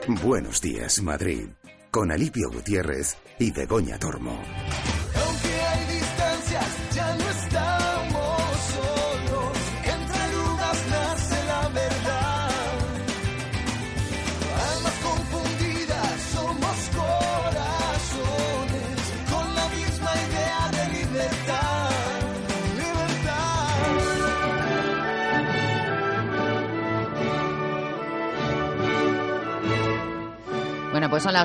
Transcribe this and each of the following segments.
Buenos días, Madrid, con Alipio Gutiérrez y Begoña Tormo. Aunque hay distancias, ya no estamos solos. Entre arrugas nace la verdad. Almas confundidas, somos corazones con la misma idea de libertad. Bueno, pues son las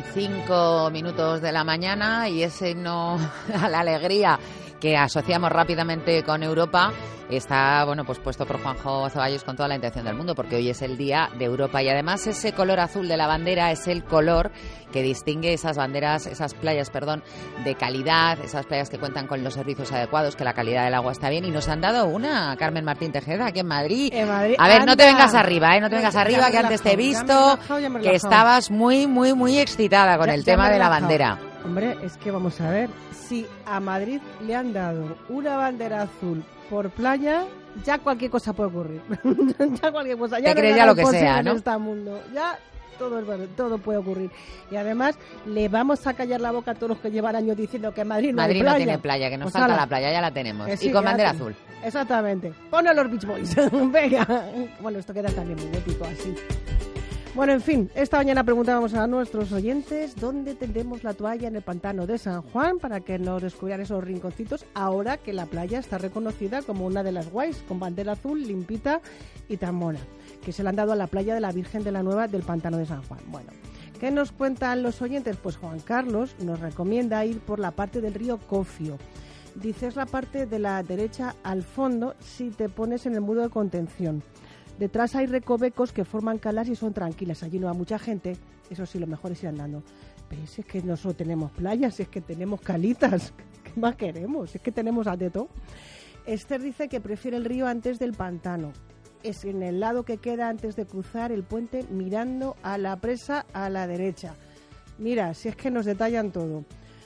12:05 de la mañana y ese himno a la alegría que asociamos rápidamente con Europa está, bueno, pues puesto por Juanjo Ceballos con toda la intención del mundo, porque hoy es el Día de Europa y además ese color azul de la bandera es el color que distingue esas banderas, esas playas, de calidad, esas playas que cuentan con los servicios adecuados, que la calidad del agua está bien, y nos han dado una, Carmen Martín Tejeda, aquí en Madrid. A ver, no te vengas arriba, no te vengas arriba, que antes te he visto que estabas muy excitada con el tema de la bandera. Hombre, es que vamos a ver, si a Madrid le han dado una bandera azul por playa, ya cualquier cosa puede ocurrir. Ya cualquier cosa. Ya te crees ya lo que sea, ¿no? En este mundo. Ya todo es bueno, todo puede ocurrir. Y además le vamos a callar la boca a todos los que llevan años diciendo que Madrid no hay playa. Madrid no tiene playa, que nos falta la playa, ya la tenemos. Sí, y con bandera azul. Exactamente. Pon a los Beach Boys. Venga. Bueno, esto queda también muy épico así. Bueno, en fin, esta mañana preguntábamos a nuestros oyentes dónde tendremos la toalla en el pantano de San Juan para que nos descubrieran esos rinconcitos, ahora que la playa está reconocida como una de las guays, con bandera azul, limpita y tan mona, que se le han dado a la playa de la Virgen de la Nueva del pantano de San Juan. Bueno, ¿qué nos cuentan los oyentes? Pues Juan Carlos nos recomienda ir por la parte del río Cofio. Dice, es la parte de la derecha al fondo si te pones en el muro de contención. Detrás hay recovecos que forman calas y son tranquilas. Allí no va mucha gente. Eso sí, lo mejor es ir andando. Pero si es que no solo tenemos playas, si es que tenemos calitas. ¿Qué más queremos? Si es que tenemos de todo. Esther dice que prefiere el río antes del pantano. Es en el lado que queda antes de cruzar el puente, mirando a la presa a la derecha. Mira, si es que nos detallan todo.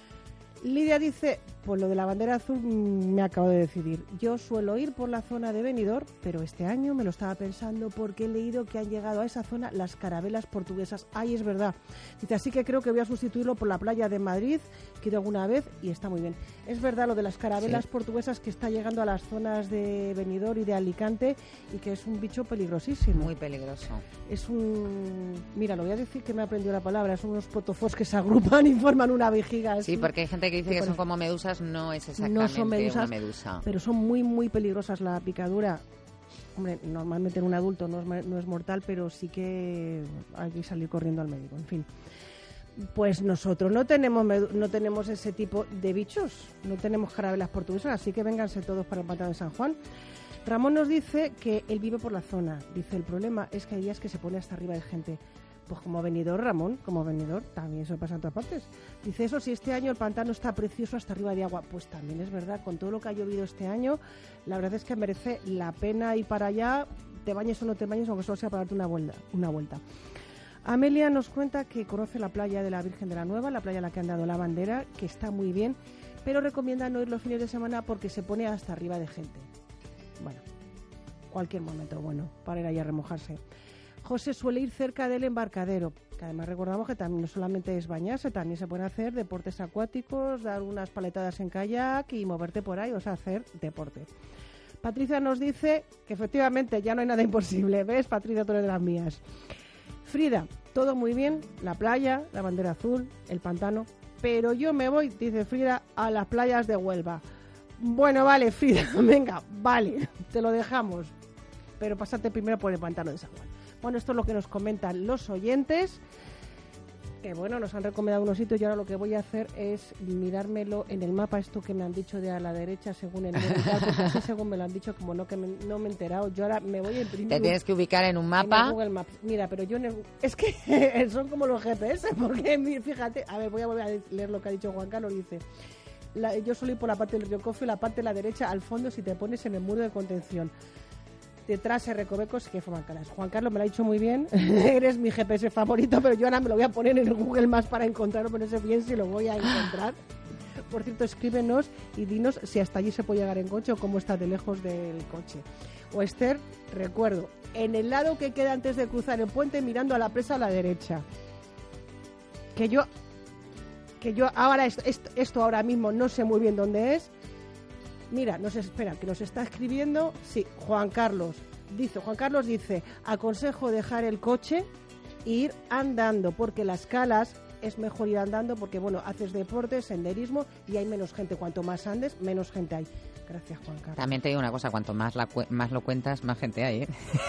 Lidia dice, pues lo de la bandera azul me acabo de decidir. Yo suelo ir por la zona de Benidorm, pero este año me lo estaba pensando porque he leído que han llegado a esa zona las carabelas portuguesas. Ay, es verdad. Dice, así que creo que voy a sustituirlo por la playa de Madrid, que he ido alguna vez y está muy bien. Es verdad lo de las carabelas portuguesas, que está llegando a las zonas de Benidorm y de Alicante y que es un bicho peligrosísimo. Muy peligroso. Es mira, lo voy a decir que me he aprendido la palabra, son unos potofos que se agrupan y forman una vejiga así. Sí, porque hay gente que dice que son como medusas, no es exactamente son medusas, una medusa. Pero son muy peligrosas. La picadura, hombre, normalmente en un adulto no es mortal, pero sí que hay que salir corriendo al médico, en fin. Pues nosotros no tenemos ese tipo de bichos, no tenemos carabelas portuguesas, así que vénganse todos para el pantano de San Juan. Ramón nos dice que él vive por la zona. Dice, el problema es que hay días que se pone hasta arriba de gente. Pues como Benidorm, Ramón, como Benidorm, también eso pasa en todas partes. Dice, eso si este año el pantano está precioso hasta arriba de agua. Pues también es verdad, con todo lo que ha llovido este año, la verdad es que merece la pena ir para allá, te bañes o no te bañes, aunque solo sea para darte una vuelta. Amelia nos cuenta que conoce la playa de la Virgen de la Nueva, la playa a la que han dado la bandera, que está muy bien, pero recomienda no ir los fines de semana porque se pone hasta arriba de gente. Bueno, cualquier momento bueno para ir allá a remojarse. José suele ir cerca del embarcadero, que además recordamos que también no solamente es bañarse, también se pueden hacer deportes acuáticos, dar unas paletadas en kayak y moverte por ahí, o sea, hacer deporte. Patricia nos dice que efectivamente ya no hay nada imposible, ¿ves? Patricia, tú eres de las mías. Frida, todo muy bien, la playa, la bandera azul, el pantano, pero yo me voy, dice Frida, a las playas de Huelva. Bueno, vale, Frida, venga, vale, te lo dejamos, pero pásate primero por el pantano de San Juan. Bueno, esto es lo que nos comentan los oyentes, que bueno, nos han recomendado unos sitios y ahora lo que voy a hacer es mirármelo en el mapa, esto que me han dicho de a la derecha según el militar, porque así según me lo han dicho, como no no me he enterado, yo ahora me voy a imprimir. Te tienes que ubicar en un mapa. En Google Maps. Mira, pero yo es que son como los GPS, porque fíjate, a ver, voy a volver a leer lo que ha dicho Juan Carlos, dice... yo suelo ir por la parte del río Cofio, la parte de la derecha al fondo si te pones en el muro de contención. Detrás hay recovecos que forman calas. Juan Carlos me lo ha dicho muy bien, eres mi GPS favorito, pero yo ahora me lo voy a poner en el Google Maps para encontrarlo, pero no sé bien si lo voy a encontrar. Por cierto, escríbenos y dinos si hasta allí se puede llegar en coche o cómo está de lejos del coche. o Esther, recuerdo, en el lado que queda antes de cruzar el puente mirando a la presa a la derecha. Que yo ahora esto ahora mismo no sé muy bien dónde es. Mira, espera, que nos está escribiendo, sí, Juan Carlos dice, aconsejo dejar el coche e ir andando, porque las calas es mejor ir andando, porque bueno, haces deporte, senderismo y hay menos gente. Cuanto más andes, menos gente hay. Gracias, Juan Carlos. También te digo una cosa, cuanto más lo cuentas, más gente hay, ¿eh?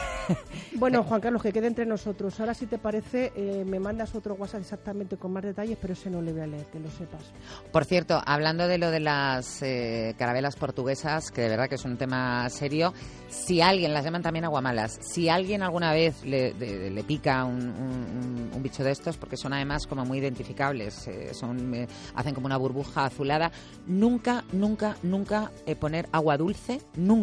Bueno, Juan Carlos, que quede entre nosotros. Ahora, si te parece, me mandas otro WhatsApp exactamente con más detalles, pero ese no le voy a leer, que lo sepas. Por cierto, hablando de lo de las carabelas portuguesas, que de verdad que es un tema serio, si alguien, las llaman también aguamalas, si alguien alguna vez le pica un bicho de estos, porque son además como muy identificables, hacen como una burbuja azulada, nunca poner agua dulce,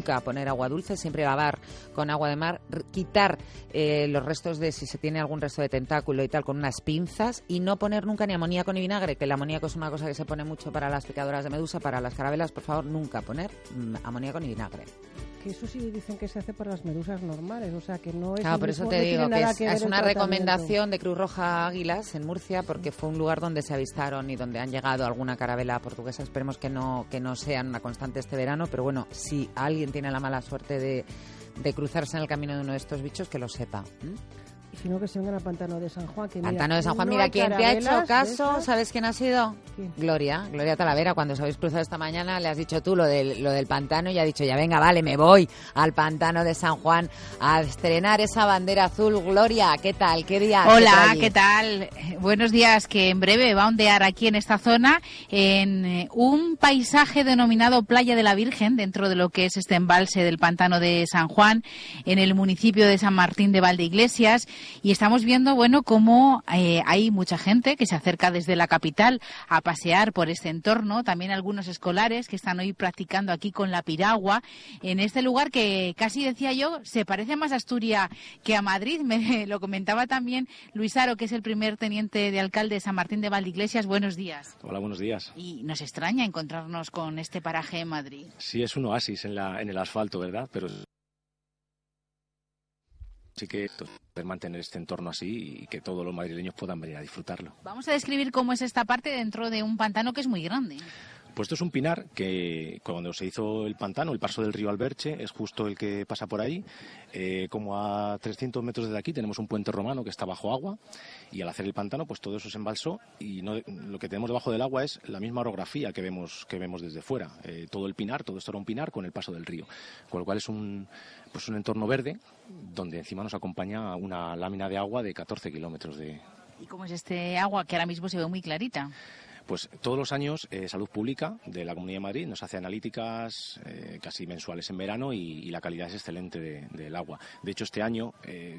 siempre lavar con agua de mar, quitar los restos si se tiene algún resto de tentáculo y tal con unas pinzas, y no poner nunca ni amoníaco ni vinagre, que el amoníaco es una cosa que se pone mucho para las picadoras de medusa, para las carabelas, por favor, nunca poner amoníaco ni vinagre. Que eso sí dicen que se hace para las medusas normales, o sea que no es... Claro, por eso te digo que es una recomendación de Cruz Roja Águilas en Murcia, porque fue un lugar donde se avistaron y donde han llegado alguna carabela portuguesa. Esperemos que no sean una constante este verano, pero bueno, si alguien tiene la mala suerte de cruzarse en el camino de uno de estos bichos, que lo sepa. Y si no, que se vengan al Pantano de San Juan. Que Pantano de San Juan, no mira, ¿quién te ha hecho caso? ¿Sabes quién ha sido? ¿Quién? Gloria Talavera. Cuando os habéis cruzado esta mañana, le has dicho tú lo del pantano y ha dicho, ya venga, vale, me voy al Pantano de San Juan a estrenar esa bandera azul. Gloria, ¿qué tal? ¿Qué día? Hola, ¿qué tal? Buenos días, que en breve va a ondear aquí en esta zona en un paisaje denominado Playa de la Virgen, dentro de lo que es este embalse del Pantano de San Juan, en el municipio de San Martín de Valdeiglesias. Y estamos viendo, bueno, cómo hay mucha gente que se acerca desde la capital a pasear por este entorno. También algunos escolares que están hoy practicando aquí con la piragua en este lugar que casi, decía yo, se parece más a Asturias que a Madrid. Me lo comentaba también Luis Aro, que es el primer teniente de alcalde de San Martín de Valdeiglesias. Buenos días. Hola, buenos días. Y nos extraña encontrarnos con este paraje en Madrid. Sí, es un oasis en el asfalto, ¿verdad? Pero sí que poder mantener este entorno así y que todos los madrileños puedan venir a disfrutarlo. Vamos a describir cómo es esta parte dentro de un pantano que es muy grande. Pues esto es un pinar que cuando se hizo el pantano, el paso del río Alberche, es justo el que pasa por ahí. Como a 300 metros desde aquí tenemos un puente romano que está bajo agua, y al hacer el pantano pues todo eso se embalsó, y lo que tenemos debajo del agua es la misma orografía que vemos desde fuera. Todo el pinar, todo esto era un pinar con el paso del río, con lo cual es un entorno verde donde encima nos acompaña una lámina de agua de 14 kilómetros de... ¿Y cómo es este agua que ahora mismo se ve muy clarita? Pues todos los años Salud Pública de la Comunidad de Madrid nos hace analíticas casi mensuales en verano, y la calidad es excelente del agua. De hecho, este año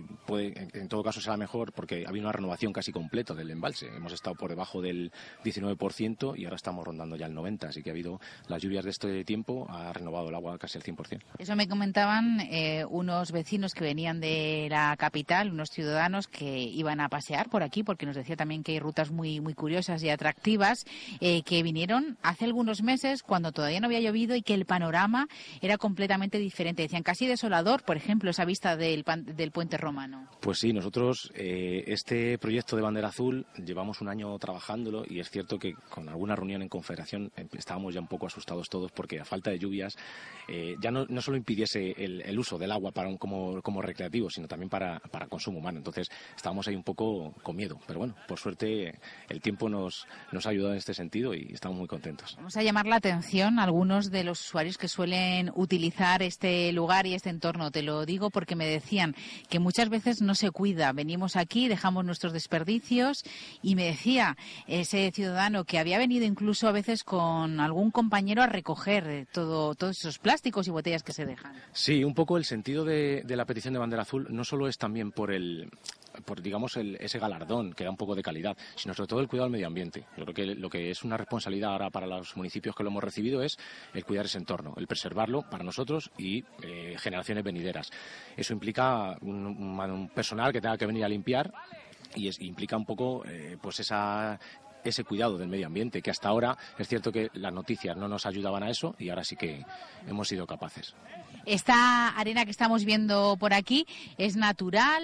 en todo caso será mejor porque ha habido una renovación casi completa del embalse. Hemos estado por debajo del 19% y ahora estamos rondando ya el 90%, así que ha habido las lluvias de este tiempo, ha renovado el agua casi al 100%. Eso me comentaban unos vecinos que venían de la capital, unos ciudadanos que iban a pasear por aquí, porque nos decía también que hay rutas muy, muy curiosas y atractivas, que vinieron hace algunos meses cuando todavía no había llovido y que el panorama era completamente diferente. Decían casi desolador, por ejemplo, esa vista del puente romano. Pues sí, nosotros este proyecto de bandera azul llevamos un año trabajándolo, y es cierto que con alguna reunión en Confederación estábamos ya un poco asustados todos porque a falta de lluvias ya no solo impidiese el uso del agua como recreativo, sino también para consumo humano. Entonces estábamos ahí un poco con miedo, pero bueno, por suerte el tiempo nos ha ayudado en este sentido y estamos muy contentos. Vamos a llamar la atención a algunos de los usuarios que suelen utilizar este lugar y este entorno. Te lo digo porque me decían que muchas veces no se cuida. Venimos aquí, dejamos nuestros desperdicios, y me decía ese ciudadano que había venido incluso a veces con algún compañero a recoger todos esos plásticos y botellas que se dejan. Sí, un poco el sentido de la petición de bandera azul no solo es también por digamos ese galardón que da un poco de calidad, sino sobre todo el cuidado del medio ambiente. Yo creo que lo que es una responsabilidad ahora para los municipios que lo hemos recibido es el cuidar ese entorno, el preservarlo para nosotros y generaciones venideras. Eso implica un personal que tenga que venir a limpiar, y implica un poco pues esa ese cuidado del medio ambiente, que hasta ahora es cierto que las noticias no nos ayudaban a eso y ahora sí que hemos sido capaces. Esta arena que estamos viendo por aquí es natural,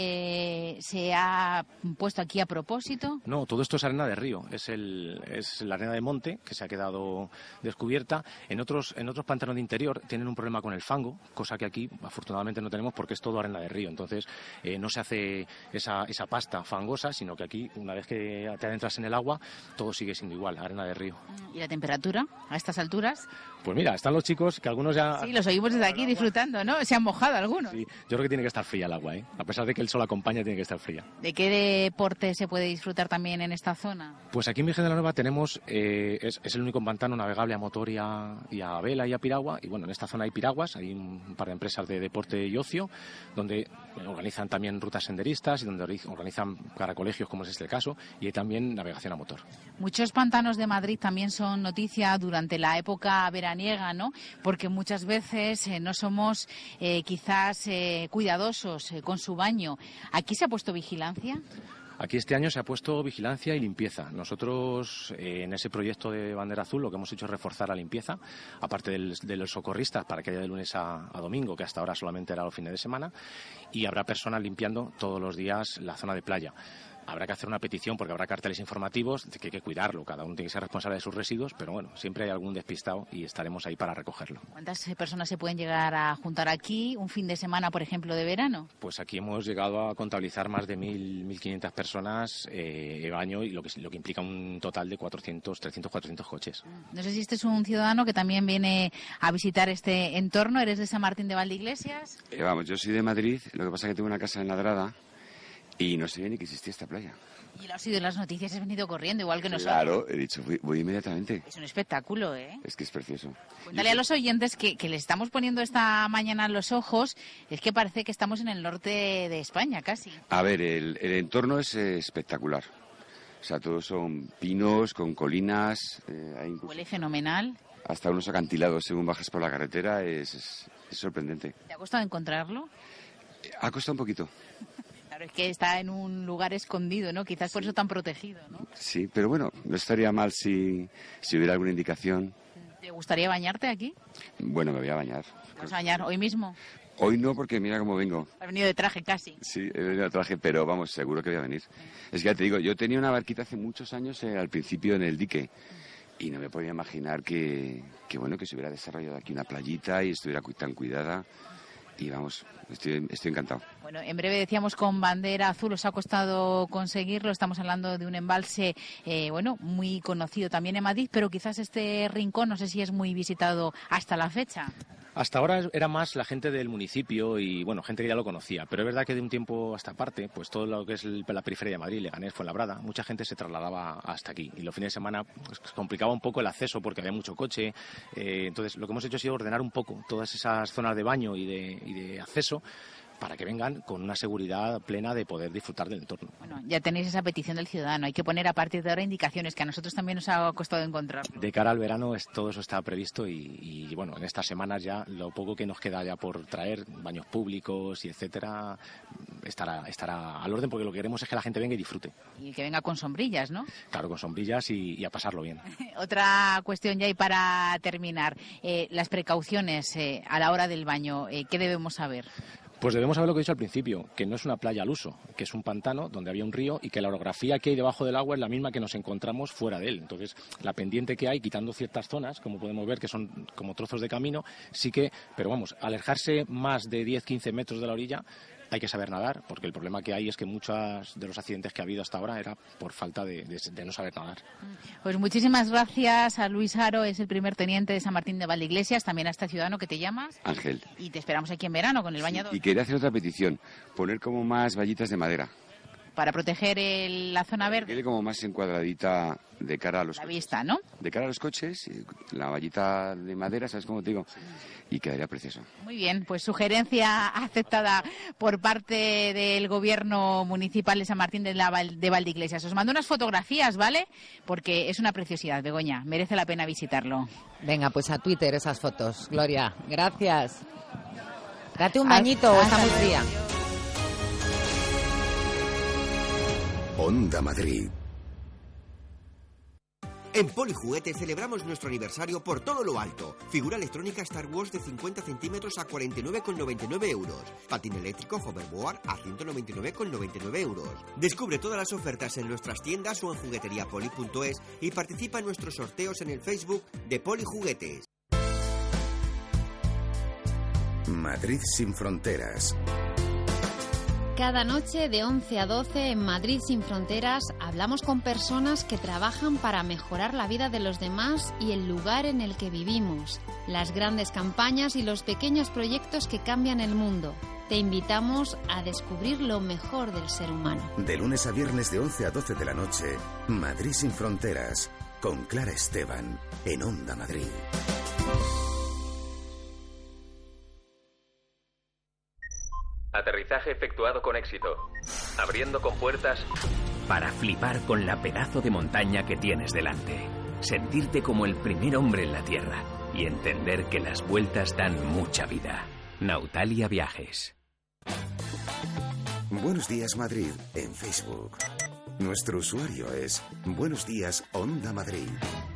se ha puesto aquí a propósito. No, todo esto es arena de río, es la arena de monte que se ha quedado descubierta. En otros pantanos de interior tienen un problema con el fango, cosa que aquí afortunadamente no tenemos porque es todo arena de río. Entonces no se hace esa pasta fangosa, sino que aquí, una vez que te adentras en el agua, todo sigue siendo igual, arena de río. ¿Y la temperatura a estas alturas? Pues mira, están los chicos que algunos ya... Sí, los oímos desde aquí disfrutando, ¿no? Se han mojado algunos. Sí, yo creo que tiene que estar fría el agua, ¿eh? A pesar de que el sol acompaña, tiene que estar fría. ¿De qué deporte se puede disfrutar también en esta zona? Pues aquí en Virgen de la Nueva tenemos, es el único pantano navegable a motor y a vela y a piragua. Y bueno, en esta zona hay piraguas, hay un par de empresas de deporte y ocio, donde organizan también rutas senderistas y donde organizan para colegios, como es este el caso, y hay también navegación a motor. Muchos pantanos de Madrid también son noticia durante la época veraniega, ¿no? Porque muchas veces no somos quizás cuidadosos con su baño. ¿Aquí se ha puesto vigilancia? Aquí este año se ha puesto vigilancia y limpieza. Nosotros en ese proyecto de Bandera Azul lo que hemos hecho es reforzar la limpieza, aparte de los socorristas para que haya de lunes a domingo, que hasta ahora solamente era los fines de semana, y habrá personas limpiando todos los días la zona de playa. Habrá que hacer una petición porque habrá carteles informativos de que hay que cuidarlo, cada uno tiene que ser responsable de sus residuos, pero bueno, siempre hay algún despistado y estaremos ahí para recogerlo. ¿Cuántas personas se pueden llegar a juntar aquí un fin de semana, por ejemplo, de verano? Pues aquí hemos llegado a contabilizar más de 1.500 personas año, y lo que implica un total de 300, 400 coches. No sé si este es un ciudadano que también viene a visitar este entorno. ¿Eres de San Martín de Valdeiglesias? Vamos, yo soy de Madrid, lo que pasa es que tengo una casa en Ladrada y no sabía ni que existía esta playa. Y lo has oído en las noticias, has venido corriendo, igual que nosotros. Claro, he dicho, voy inmediatamente. Es un espectáculo, ¿eh? Es que es precioso. Cuéntale a los oyentes que les estamos poniendo esta mañana los ojos, es que parece que estamos en el norte de España, casi. A ver, el entorno es espectacular. O sea, todos son pinos, con colinas. Huele fenomenal. Hasta unos acantilados según bajas por la carretera, es sorprendente. ¿Te ha costado encontrarlo? Ha costado un poquito. Claro, es que está en un lugar escondido, ¿no? Quizás por eso tan protegido, ¿no? Sí, pero bueno, no estaría mal si hubiera alguna indicación. ¿Te gustaría bañarte aquí? Bueno, me voy a bañar. ¿Te vas a bañar hoy mismo? Hoy no, porque mira cómo vengo. Has venido de traje casi. Sí, he venido de traje, pero vamos, seguro que voy a venir. Es que ya te digo, yo tenía una barquita hace muchos años al principio en el dique y no me podía imaginar que se hubiera desarrollado aquí una playita y estuviera tan cuidada. Y vamos, estoy encantado. Bueno, en breve decíamos con Bandera Azul, os ha costado conseguirlo. Estamos hablando de un embalse, muy conocido también en Madrid, pero quizás este rincón, no sé si es muy visitado hasta la fecha. Hasta ahora era más la gente del municipio y, bueno, gente que ya lo conocía. Pero es verdad que de un tiempo hasta parte, pues todo lo que es la periferia de Madrid, Leganés, Fuenlabrada, mucha gente se trasladaba hasta aquí. Y los fines de semana pues, complicaba un poco el acceso porque había mucho coche. Entonces, lo que hemos hecho ha sido ordenar un poco todas esas zonas de baño y de acceso para que vengan con una seguridad plena de poder disfrutar del entorno. Bueno, ya tenéis esa petición del ciudadano. Hay que poner a partir de ahora indicaciones que a nosotros también nos ha costado encontrarlo. De cara al verano todo eso está previsto y bueno, en estas semanas ya lo poco que nos queda ya por traer, baños públicos y etcétera, estará al orden porque lo que queremos es que la gente venga y disfrute. Y que venga con sombrillas, ¿no? Claro, con sombrillas y a pasarlo bien. Otra cuestión ya y para terminar, las precauciones a la hora del baño, ¿qué debemos saber? Pues debemos saber lo que he dicho al principio, que no es una playa al uso, que es un pantano donde había un río y que la orografía que hay debajo del agua es la misma que nos encontramos fuera de él. Entonces, la pendiente que hay, quitando ciertas zonas, como podemos ver, que son como trozos de camino, sí que, pero vamos, alejarse más de 10-15 metros de la orilla, hay que saber nadar, porque el problema que hay es que muchos de los accidentes que ha habido hasta ahora era por falta de no saber nadar. Pues muchísimas gracias a Luis Haro, es el primer teniente de San Martín de Valdeiglesias, también a este ciudadano que te llamas. Ángel. Y te esperamos aquí en verano con el bañador. Y quería hacer otra petición, poner como más vallitas de madera. Para proteger la zona verde. Quede como más encuadradita de cara a los coches. La vista, ¿no? De cara a los coches, la vallita de madera, ¿sabes cómo te digo? Y quedaría precioso. Muy bien, pues sugerencia aceptada por parte del gobierno municipal de San Martín de Valdeiglesias. Os mando unas fotografías, ¿vale? Porque es una preciosidad, Begoña. Merece la pena visitarlo. Venga, pues a Twitter esas fotos. Gloria, gracias. Date un bañito o está muy fría. Onda Madrid. En Polijuguetes celebramos nuestro aniversario por todo lo alto. Figura electrónica Star Wars de 50 centímetros a 49,99 euros. Patín eléctrico Hoverboard a 199,99 euros. Descubre todas las ofertas en nuestras tiendas o en jugueteriapoli.es y participa en nuestros sorteos en el Facebook de Polijuguetes. Madrid sin fronteras. Cada noche de 11 a 12 en Madrid sin fronteras hablamos con personas que trabajan para mejorar la vida de los demás y el lugar en el que vivimos, las grandes campañas y los pequeños proyectos que cambian el mundo. Te invitamos a descubrir lo mejor del ser humano. De lunes a viernes de 11 a 12 de la noche, Madrid sin fronteras, con Clara Esteban, en Onda Madrid. Aterrizaje efectuado con éxito. Abriendo compuertas para flipar con la pedazo de montaña que tienes delante. Sentirte como el primer hombre en la Tierra y entender que las vueltas dan mucha vida. Nautalia Viajes. Buenos días Madrid en Facebook. Nuestro usuario es Buenos Días Onda Madrid.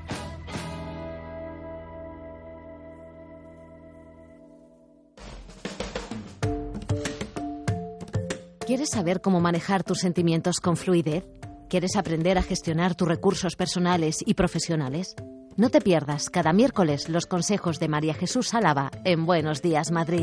¿Quieres saber cómo manejar tus sentimientos con fluidez? ¿Quieres aprender a gestionar tus recursos personales y profesionales? No te pierdas cada miércoles los consejos de María Jesús Álava en Buenos Días Madrid.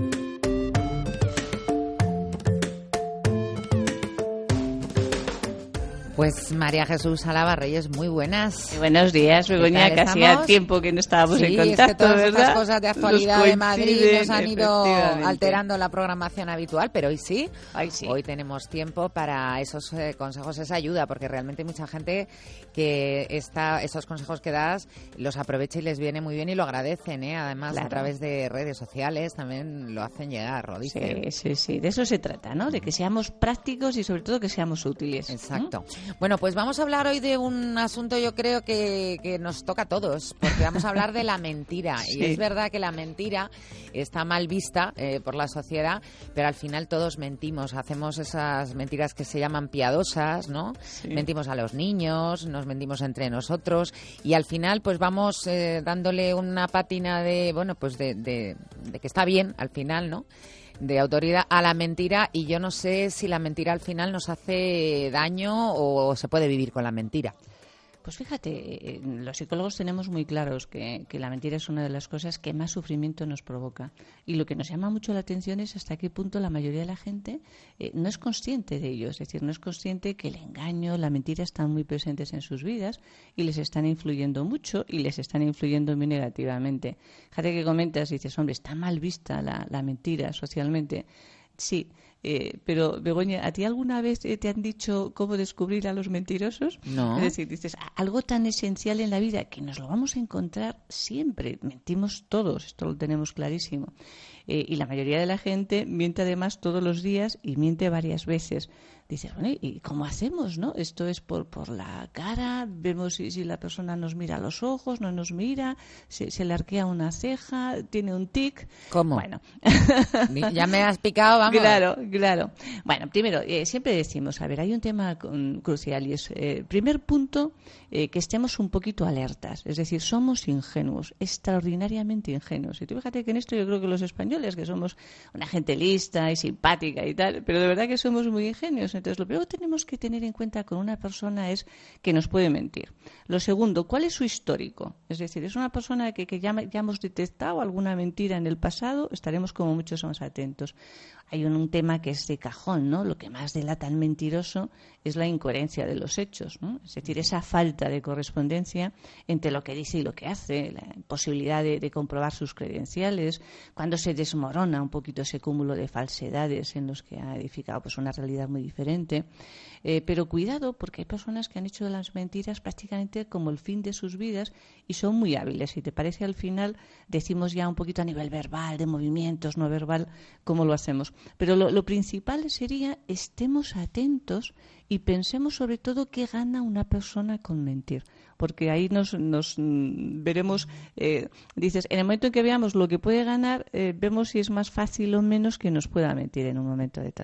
Pues María Jesús Álava Reyes, muy buenas. Buenos días, Begoña, que hacía tiempo que no estábamos en contacto, es que todas ¿verdad? Estas cosas de actualidad de Madrid nos han ido alterando la programación habitual, pero hoy sí. Hoy tenemos tiempo para esos consejos, esa ayuda, porque realmente hay mucha gente que esos consejos que das los aprovecha y les viene muy bien y lo agradecen, además a través de redes sociales también lo hacen llegar, lo dicen. Sí, de eso se trata, ¿no? De que seamos prácticos y sobre todo que seamos útiles. Exacto. Bueno, pues vamos a hablar hoy de un asunto yo creo que nos toca a todos, porque vamos a hablar de la mentira. Sí. Y es verdad que la mentira está mal vista por la sociedad, pero al final todos mentimos, hacemos esas mentiras que se llaman piadosas, ¿no? Sí. Mentimos a los niños, nos mentimos entre nosotros y al final pues vamos dándole una pátina de, bueno, pues de que está bien al final, ¿no? De autoridad a la mentira, y yo no sé si la mentira al final nos hace daño o se puede vivir con la mentira. Pues fíjate, los psicólogos tenemos muy claros que la mentira es una de las cosas que más sufrimiento nos provoca. Y lo que nos llama mucho la atención es hasta qué punto la mayoría de la gente no es consciente de ello. Es decir, no es consciente que el engaño, la mentira están muy presentes en sus vidas y les están influyendo mucho y les están influyendo muy negativamente. Fíjate que comentas y dices, hombre, está mal vista la mentira socialmente. Sí. Pero, Begoña, ¿a ti alguna vez te han dicho cómo descubrir a los mentirosos? No. Es decir, dices, algo tan esencial en la vida que nos lo vamos a encontrar siempre. Mentimos todos, esto lo tenemos clarísimo. Y la mayoría de la gente miente además todos los días y miente varias veces. Dices, bueno, ¿y cómo hacemos, no? Esto es por la cara, vemos si la persona nos mira a los ojos, no nos mira, se le arquea una ceja, tiene un tic. ¿Cómo? Bueno. Ya me has picado, vamos. Claro. Bueno, primero, siempre decimos, a ver, hay un tema crucial y es, primer punto, que estemos un poquito alertas. Es decir, somos ingenuos, extraordinariamente ingenuos. Y tú fíjate que en esto yo creo que los españoles, que somos una gente lista y simpática y tal, pero de verdad que somos muy ingenuos. Entonces, lo primero que tenemos que tener en cuenta con una persona es que nos puede mentir. Lo segundo, ¿cuál es su histórico? Es decir, es una persona que ya hemos detectado alguna mentira en el pasado, estaremos como muchos más atentos. Hay un tema que es de cajón, ¿no? Lo que más delata al mentiroso es la incoherencia de los hechos, ¿no? Es decir, esa falta de correspondencia entre lo que dice y lo que hace, la imposibilidad de comprobar sus credenciales, cuando se desmorona un poquito ese cúmulo de falsedades en los que ha edificado pues una realidad muy diferente. Pero cuidado, porque hay personas que han hecho de las mentiras prácticamente como el fin de sus vidas y son muy hábiles. Si te parece, al final decimos ya un poquito a nivel verbal, de movimientos, no verbal, cómo lo hacemos. Pero lo principal sería estemos atentos y pensemos sobre todo qué gana una persona con mentir. Porque ahí nos veremos, dices, en el momento en que veamos lo que puede ganar, vemos si es más fácil o menos que nos pueda mentir en un momento determinado.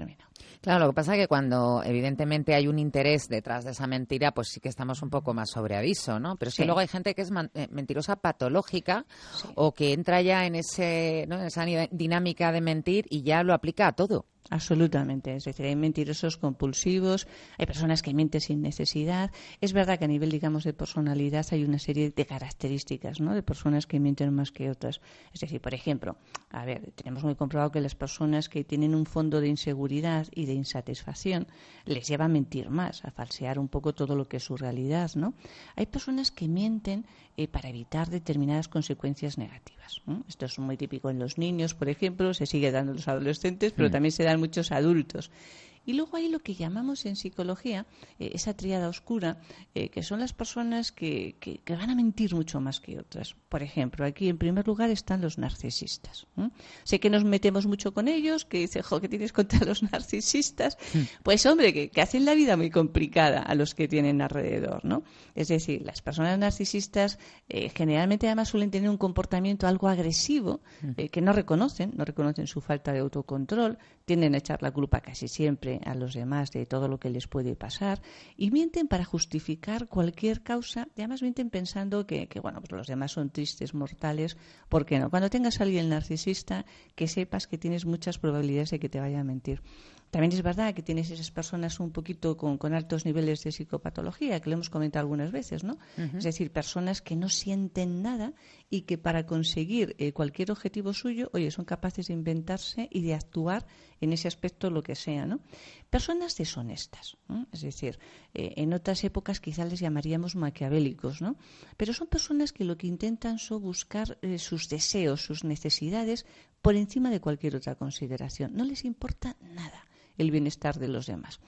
Claro, lo que pasa es que cuando evidentemente hay un interés detrás de esa mentira, pues sí que estamos un poco más sobre aviso, ¿no? Pero es que luego hay gente que es mentirosa patológica o que entra ya en esa dinámica de mentir y ya lo aplica a todo. Absolutamente, es decir, hay mentirosos compulsivos, hay personas que mienten sin necesidad. Es verdad que a nivel, digamos, de personalidad hay una serie de características, ¿no?, de personas que mienten más que otras. Es decir, por ejemplo, tenemos muy comprobado que las personas que tienen un fondo de inseguridad y de insatisfacción les lleva a mentir más, a falsear un poco todo lo que es su realidad, ¿no? Hay personas que mienten para evitar determinadas consecuencias negativas, ¿no? Esto es muy típico en los niños, por ejemplo, se sigue dando en los adolescentes, pero también se da en muchos adultos. Y luego hay lo que llamamos en psicología esa tríada oscura, que son las personas que van a mentir mucho más que otras. Por ejemplo, aquí en primer lugar están los narcisistas. Sé que nos metemos mucho con ellos, que dice, ¿qué tienes contra los narcisistas? Pues hombre, que hacen la vida muy complicada a los que tienen alrededor, ¿no? Es decir, las personas narcisistas generalmente además suelen tener un comportamiento algo agresivo, que no reconocen su falta de autocontrol, tienden a echar la culpa casi siempre a los demás de todo lo que les puede pasar y mienten para justificar cualquier causa y además mienten pensando que bueno, pues los demás son tristes, mortales. ¿Por qué no? Cuando tengas a alguien narcisista, que sepas que tienes muchas probabilidades de que te vaya a mentir. También es verdad que tienes esas personas un poquito con altos niveles de psicopatología, que lo hemos comentado algunas veces, ¿no? Es decir, personas que no sienten nada y que para conseguir cualquier objetivo suyo, son capaces de inventarse y de actuar en ese aspecto lo que sea, ¿no? Personas deshonestas, ¿no? Es decir, en otras épocas quizás les llamaríamos maquiavélicos, ¿no? Pero son personas que lo que intentan son buscar sus deseos, sus necesidades por encima de cualquier otra consideración. No les importa nada el bienestar de los demás.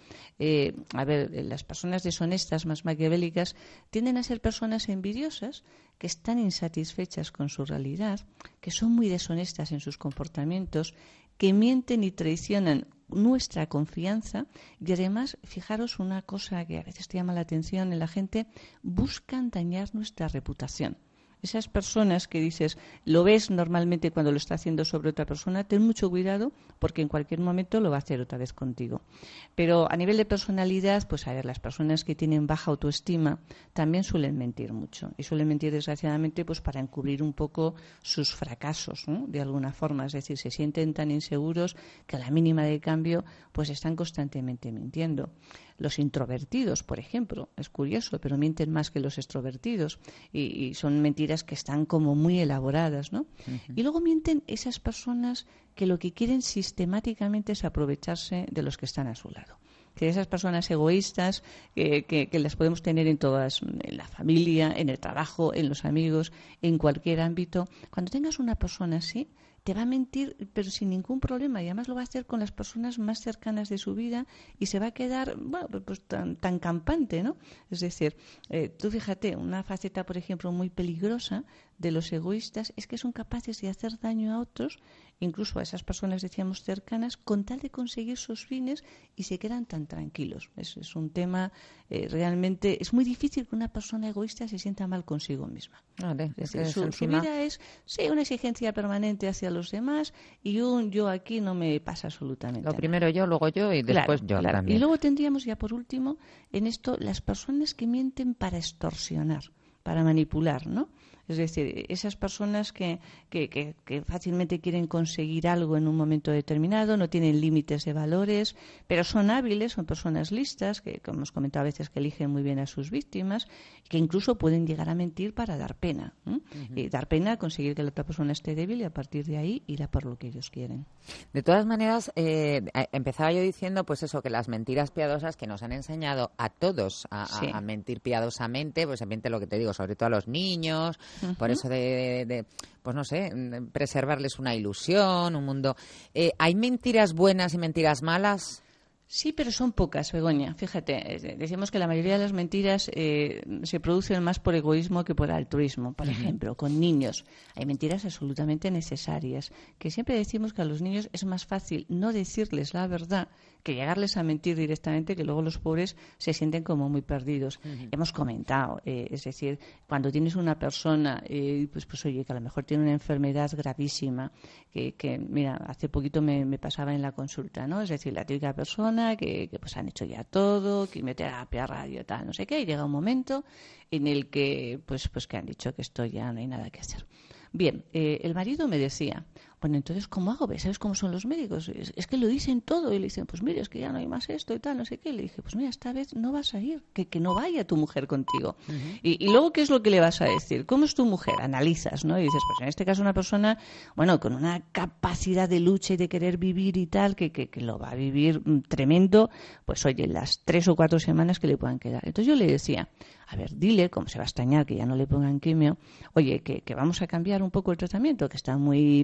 Las personas deshonestas, más maquiavélicas, tienden a ser personas envidiosas que están insatisfechas con su realidad, que son muy deshonestas en sus comportamientos, que mienten y traicionan nuestra confianza y además, fijaros una cosa que a veces te llama la atención en la gente, buscan dañar nuestra reputación. Esas personas que dices, lo ves normalmente cuando lo está haciendo sobre otra persona, ten mucho cuidado porque en cualquier momento lo va a hacer otra vez contigo. Pero a nivel de personalidad, pues las personas que tienen baja autoestima también suelen mentir mucho. Y suelen mentir, desgraciadamente, pues para encubrir un poco sus fracasos, ¿no?, de alguna forma. Es decir, se sienten tan inseguros que a la mínima de cambio, pues están constantemente mintiendo. Los introvertidos, por ejemplo, es curioso, pero mienten más que los extrovertidos y son mentiras que están como muy elaboradas, ¿no? Y luego mienten esas personas que lo que quieren sistemáticamente es aprovecharse de los que están a su lado. Que esas personas egoístas que las podemos tener en todas, en la familia, en el trabajo, en los amigos, en cualquier ámbito. Cuando tengas una persona así, te va a mentir, pero sin ningún problema, y además lo va a hacer con las personas más cercanas de su vida y se va a quedar, pues tan campante, ¿no? Es decir, tú fíjate, una faceta, por ejemplo, muy peligrosa de los egoístas es que son capaces de hacer daño a otros, incluso a esas personas, decíamos, cercanas, con tal de conseguir sus fines y se quedan tan tranquilos. Es un tema realmente, es muy difícil que una persona egoísta se sienta mal consigo misma. Vale, su vida es una exigencia permanente hacia los demás y yo aquí no me pasa absolutamente nada. Lo primero yo, luego yo y después yo también. Y luego tendríamos ya por último en esto las personas que mienten para extorsionar, para manipular, ¿no? Es decir, esas personas que fácilmente quieren conseguir algo en un momento determinado, no tienen límites de valores, pero son hábiles, son personas listas, que como hemos comentado a veces que eligen muy bien a sus víctimas, que incluso pueden llegar a mentir para dar pena. Y dar pena, conseguir que la otra persona esté débil y a partir de ahí ir a por lo que ellos quieren. De todas maneras, empezaba yo diciendo pues eso, que las mentiras piadosas que nos han enseñado a todos a mentir piadosamente, pues se miente lo que te digo, sobre todo a los niños, por eso de pues no sé, preservarles una ilusión, un mundo. ¿Hay mentiras buenas y mentiras malas? Sí, pero son pocas, Begoña. Fíjate, decimos que la mayoría de las mentiras se producen más por egoísmo que por altruismo. Por ejemplo, con niños hay mentiras absolutamente necesarias, que siempre decimos que a los niños es más fácil no decirles la verdad que llegarles a mentir directamente, que luego los pobres se sienten como muy perdidos. Hemos comentado, es decir, cuando tienes una persona, pues oye, que a lo mejor tiene una enfermedad gravísima, que mira, hace poquito me pasaba en la consulta, ¿no? Es decir, la típica persona que pues han hecho ya todo, quimioterapia, radio, tal, no sé qué, y llega un momento en el que pues que han dicho que esto ya no hay nada que hacer. Bien, el marido me decía, bueno, entonces, ¿cómo hago? ¿Sabes cómo son los médicos? Es que lo dicen todo. Y le dicen, pues mire, es que ya no hay más esto y tal, no sé qué. Y le dije, pues mira, esta vez no vas a ir, que no vaya tu mujer contigo. Y luego, ¿qué es lo que le vas a decir? ¿Cómo es tu mujer? Analizas, ¿no? Y dices, pues en este caso una persona, bueno, con una capacidad de lucha y de querer vivir y tal, que lo va a vivir tremendo, pues oye, las 3 o 4 semanas que le puedan quedar. Entonces yo le decía, a ver, dile, como se va a extrañar que ya no le pongan quimio, oye, que vamos a cambiar un poco el tratamiento, que está muy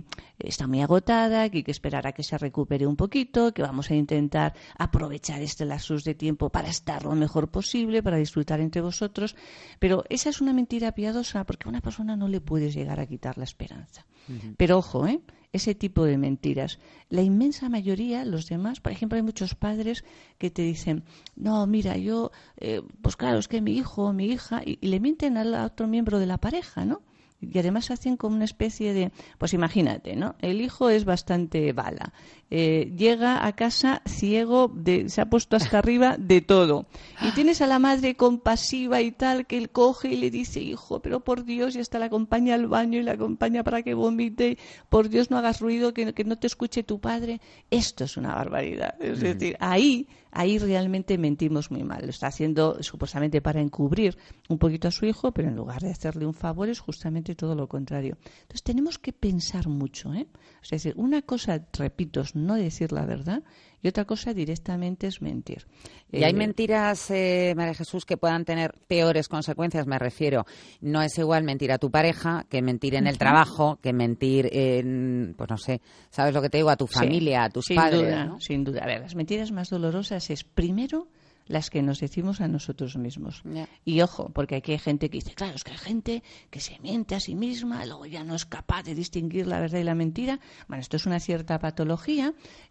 agotada, que hay que esperar a que se recupere un poquito, que vamos a intentar aprovechar este lapsus de tiempo para estar lo mejor posible, para disfrutar entre vosotros. Pero esa es una mentira piadosa, porque a una persona no le puedes llegar a quitar la esperanza. Pero ojo, ese tipo de mentiras. La inmensa mayoría, los demás, por ejemplo, hay muchos padres que te dicen, no, mira, yo, pues claro, es que mi hijo o mi hija, y le mienten al otro miembro de la pareja, ¿no? Y además hacen como una especie de, pues imagínate, ¿no? El hijo es bastante bala. Llega a casa ciego, se ha puesto hasta arriba de todo. Y tienes a la madre compasiva y tal, que él coge y le dice, hijo, pero por Dios, y hasta la acompaña al baño y la acompaña para que vomite, por Dios no hagas ruido, que no te escuche tu padre. Esto es una barbaridad. Es decir, ahí realmente mentimos muy mal. Lo está haciendo supuestamente para encubrir un poquito a su hijo, pero en lugar de hacerle un favor es justamente todo lo contrario. Entonces tenemos que pensar mucho, Es decir, una cosa, repito, es no decir la verdad, y otra cosa directamente es mentir. Y hay mentiras, María Jesús, que puedan tener peores consecuencias, me refiero. No es igual mentir a tu pareja que mentir en el trabajo, que mentir en, pues no sé, ¿sabes lo que te digo? A tu familia, a tus padres. Duda, ¿no? Sin duda. A ver, las mentiras más dolorosas es, primero, las que nos decimos a nosotros mismos. Yeah. Y ojo, porque aquí hay gente que dice, claro, es que hay gente que se miente a sí misma, luego ya no es capaz de distinguir la verdad y la mentira. Bueno, esto es una cierta patología,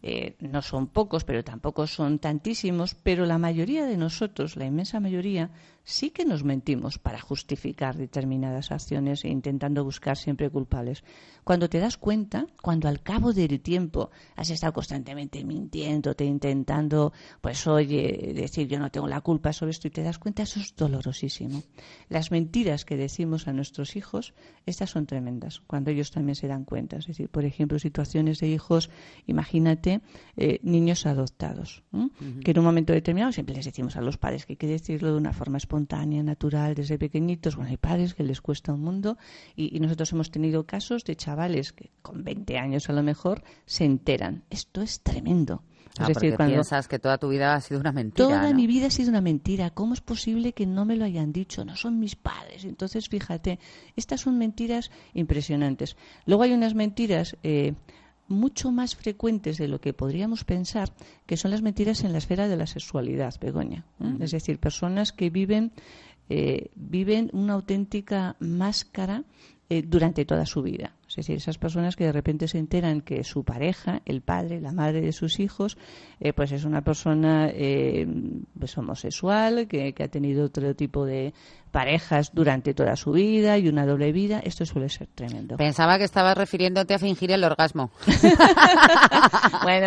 no son pocos, pero tampoco son tantísimos, pero la mayoría de nosotros, la inmensa mayoría, sí que nos mentimos para justificar determinadas acciones e intentando buscar siempre culpables. Cuando te das cuenta, cuando al cabo del tiempo has estado constantemente mintiéndote, intentando, pues oye, decir yo no tengo la culpa sobre esto y te das cuenta, eso es dolorosísimo. Las mentiras que decimos a nuestros hijos, estas son tremendas, cuando ellos también se dan cuenta. Es decir, por ejemplo, situaciones de hijos, imagínate, niños adoptados, que en un momento determinado siempre les decimos a los padres que hay que decirlo de una forma espontánea, natural, desde pequeñitos. Bueno, hay padres que les cuesta un mundo y nosotros hemos tenido casos de chavales que con 20 años a lo mejor se enteran. Esto es tremendo. Es decir, cuando piensas que toda tu vida ha sido una mentira. Toda ¿no? mi vida ha sido una mentira. ¿Cómo es posible que no me lo hayan dicho? No son mis padres. Entonces, fíjate, estas son mentiras impresionantes. Luego hay unas mentiras mucho más frecuentes de lo que podríamos pensar, que son las mentiras en la esfera de la sexualidad, Begoña. Es decir, personas que viven una auténtica máscara durante toda su vida. Es decir, esas personas que de repente se enteran que su pareja, el padre, la madre de sus hijos, pues es una persona pues homosexual, que ha tenido otro tipo de parejas durante toda su vida y una doble vida. Esto suele ser tremendo. Pensaba que estabas refiriéndote a fingir el orgasmo. Bueno,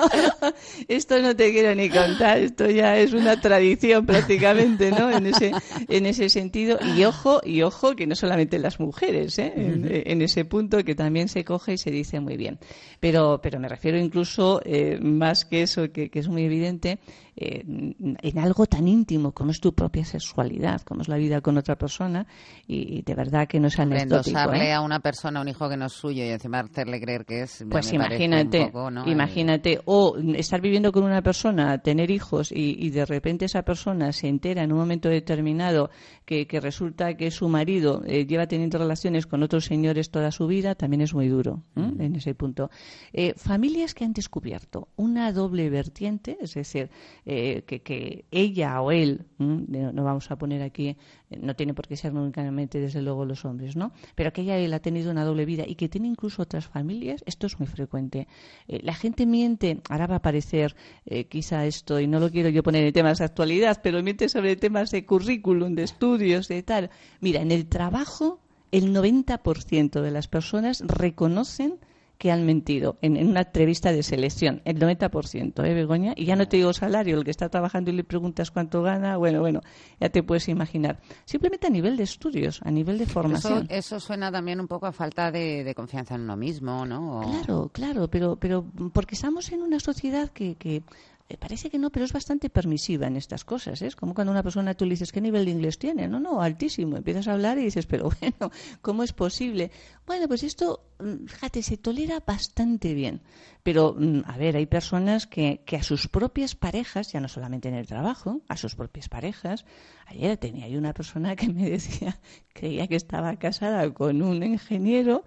esto no te quiero ni contar. Esto ya es una tradición prácticamente, ¿no? En ese sentido. Y ojo, que no solamente las mujeres, en ese punto que también se coge y se dice muy bien. Pero me refiero incluso, más que eso, que es muy evidente, en algo tan íntimo como es tu propia sexualidad, como es la vida con otra persona, y de verdad que no es anecdótico. Endosarle a una persona un hijo que no es suyo y encima hacerle creer que es... Pues imagínate, poco, ¿no? imagínate, o estar viviendo con una persona, tener hijos y de repente esa persona se entera en un momento determinado que resulta que su marido lleva teniendo relaciones con otros señores toda su vida, también es muy duro en ese punto. Familias que han descubierto una doble vertiente, es decir, que ella o él, no vamos a poner aquí, no tiene por qué ser únicamente desde luego los hombres, ¿no? Pero que ella él ha tenido una doble vida y que tiene incluso otras familias, esto es muy frecuente. La gente miente, ahora va a aparecer quizá esto, y no lo quiero yo poner en temas de actualidad, pero miente sobre temas de currículum, de estudios, de tal. Mira, en el trabajo el 90% de las personas reconocen que han mentido en una entrevista de selección, el 90%, Begoña, y ya no te digo salario, el que está trabajando y le preguntas cuánto gana, bueno, ya te puedes imaginar. Simplemente a nivel de estudios, a nivel de formación. Eso suena también un poco a falta de confianza en uno mismo, ¿no? Claro, pero porque estamos en una sociedad que parece que no, pero es bastante permisiva en estas cosas. Es como cuando a una persona tú le dices, ¿qué nivel de inglés tiene? No, altísimo. Empiezas a hablar y dices, pero bueno, ¿cómo es posible? Bueno, pues esto, fíjate, se tolera bastante bien. Pero, a ver, hay personas que a sus propias parejas, ya no solamente en el trabajo, a sus propias parejas. Ayer tenía yo una persona que me decía, creía que estaba casada con un ingeniero,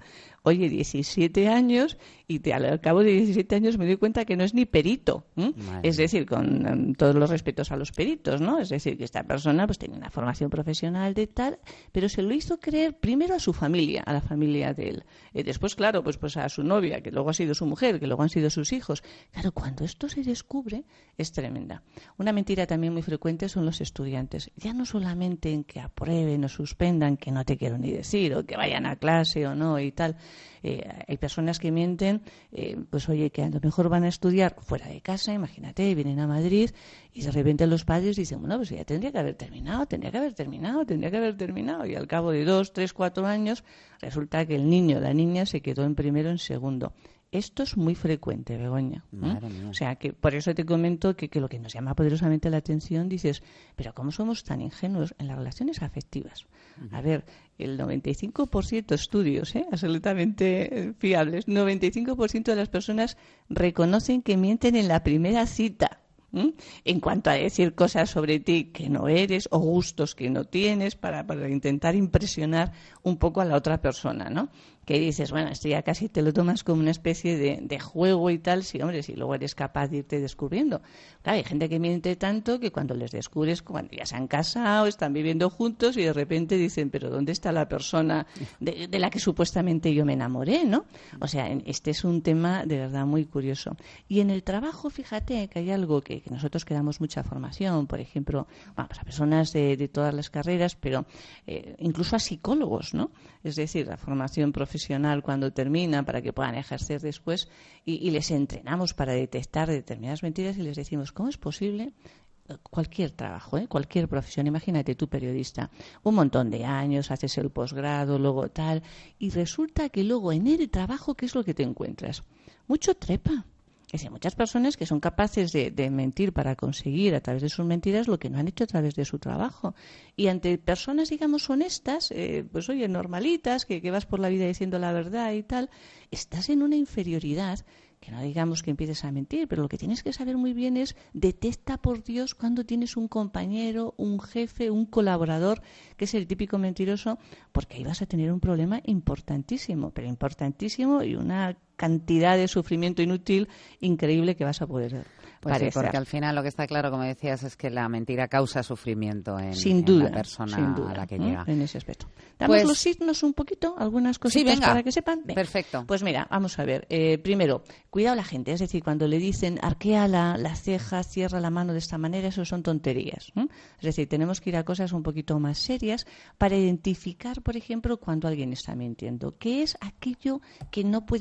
17 años, y al cabo de 17 años me doy cuenta que no es ni perito. Es decir, con todos los respetos a los peritos, ¿no? Es decir, que esta persona pues tenía una formación profesional de tal, pero se lo hizo creer primero a su familia, a la familia de él. Después, claro, pues a su novia, que luego ha sido su mujer, que luego han sido sus hijos. Claro, cuando esto se descubre, es tremenda. Una mentira también muy frecuente son los estudiantes. Ya no solamente en que aprueben o suspendan, que no te quiero ni decir, o que vayan a clase o no y tal. Hay personas que mienten, pues oye, que a lo mejor van a estudiar fuera de casa, imagínate, vienen a Madrid y de repente los padres dicen, bueno, pues ya tendría que haber terminado, y al cabo de 2, 3, 4 años resulta que el niño o la niña se quedó en primero o en segundo. Esto es muy frecuente, Begoña. O sea, que por eso te comento que lo que nos llama poderosamente la atención, dices, pero ¿cómo somos tan ingenuos en las relaciones afectivas? A ver, el 95% estudios, absolutamente fiables, 95% de las personas reconocen que mienten en la primera cita. En cuanto a decir cosas sobre ti que no eres o gustos que no tienes para intentar impresionar un poco a la otra persona, ¿no? Que dices, bueno, esto ya casi te lo tomas como una especie de juego y tal, si luego eres capaz de irte descubriendo. Claro, hay gente que miente tanto que cuando les descubres, cuando ya se han casado, están viviendo juntos y de repente dicen, pero ¿dónde está la persona de la que supuestamente yo me enamoré, ¿no? O sea, este es un tema de verdad muy curioso. Y en el trabajo, fíjate que hay algo que nosotros que damos mucha formación, por ejemplo, pues a personas de todas las carreras, pero incluso a psicólogos, ¿no? Es decir, la formación profesional cuando termina para que puedan ejercer después y les entrenamos para detectar determinadas mentiras y les decimos, ¿cómo es posible? Cualquier trabajo, cualquier profesión, imagínate tú periodista, un montón de años, haces el posgrado, luego tal, y resulta que luego en el trabajo, ¿qué es lo que te encuentras? Mucho trepa. Es decir, muchas personas que son capaces de mentir para conseguir a través de sus mentiras lo que no han hecho a través de su trabajo. Y ante personas, digamos, honestas, pues oye, normalitas, que vas por la vida diciendo la verdad y tal, estás en una inferioridad que no digamos que empieces a mentir, pero lo que tienes que saber muy bien es detecta por Dios cuando tienes un compañero, un jefe, un colaborador que es el típico mentiroso, porque ahí vas a tener un problema importantísimo, y una cantidad de sufrimiento inútil increíble que vas a poder padecer. Sí, porque al final lo que está claro, como decías, es que la mentira causa sufrimiento en la persona a la que llega. En ese aspecto. Damos los signos un poquito, algunas cositas para que sepan. Venga. Perfecto. Pues mira, vamos a ver. Primero, cuidado la gente, es decir, cuando le dicen arquea la ceja, cierra la mano de esta manera, eso son tonterías. Es decir, tenemos que ir a cosas un poquito más serias para identificar, por ejemplo, cuando alguien está mintiendo. ¿Qué es aquello que no puede hacer de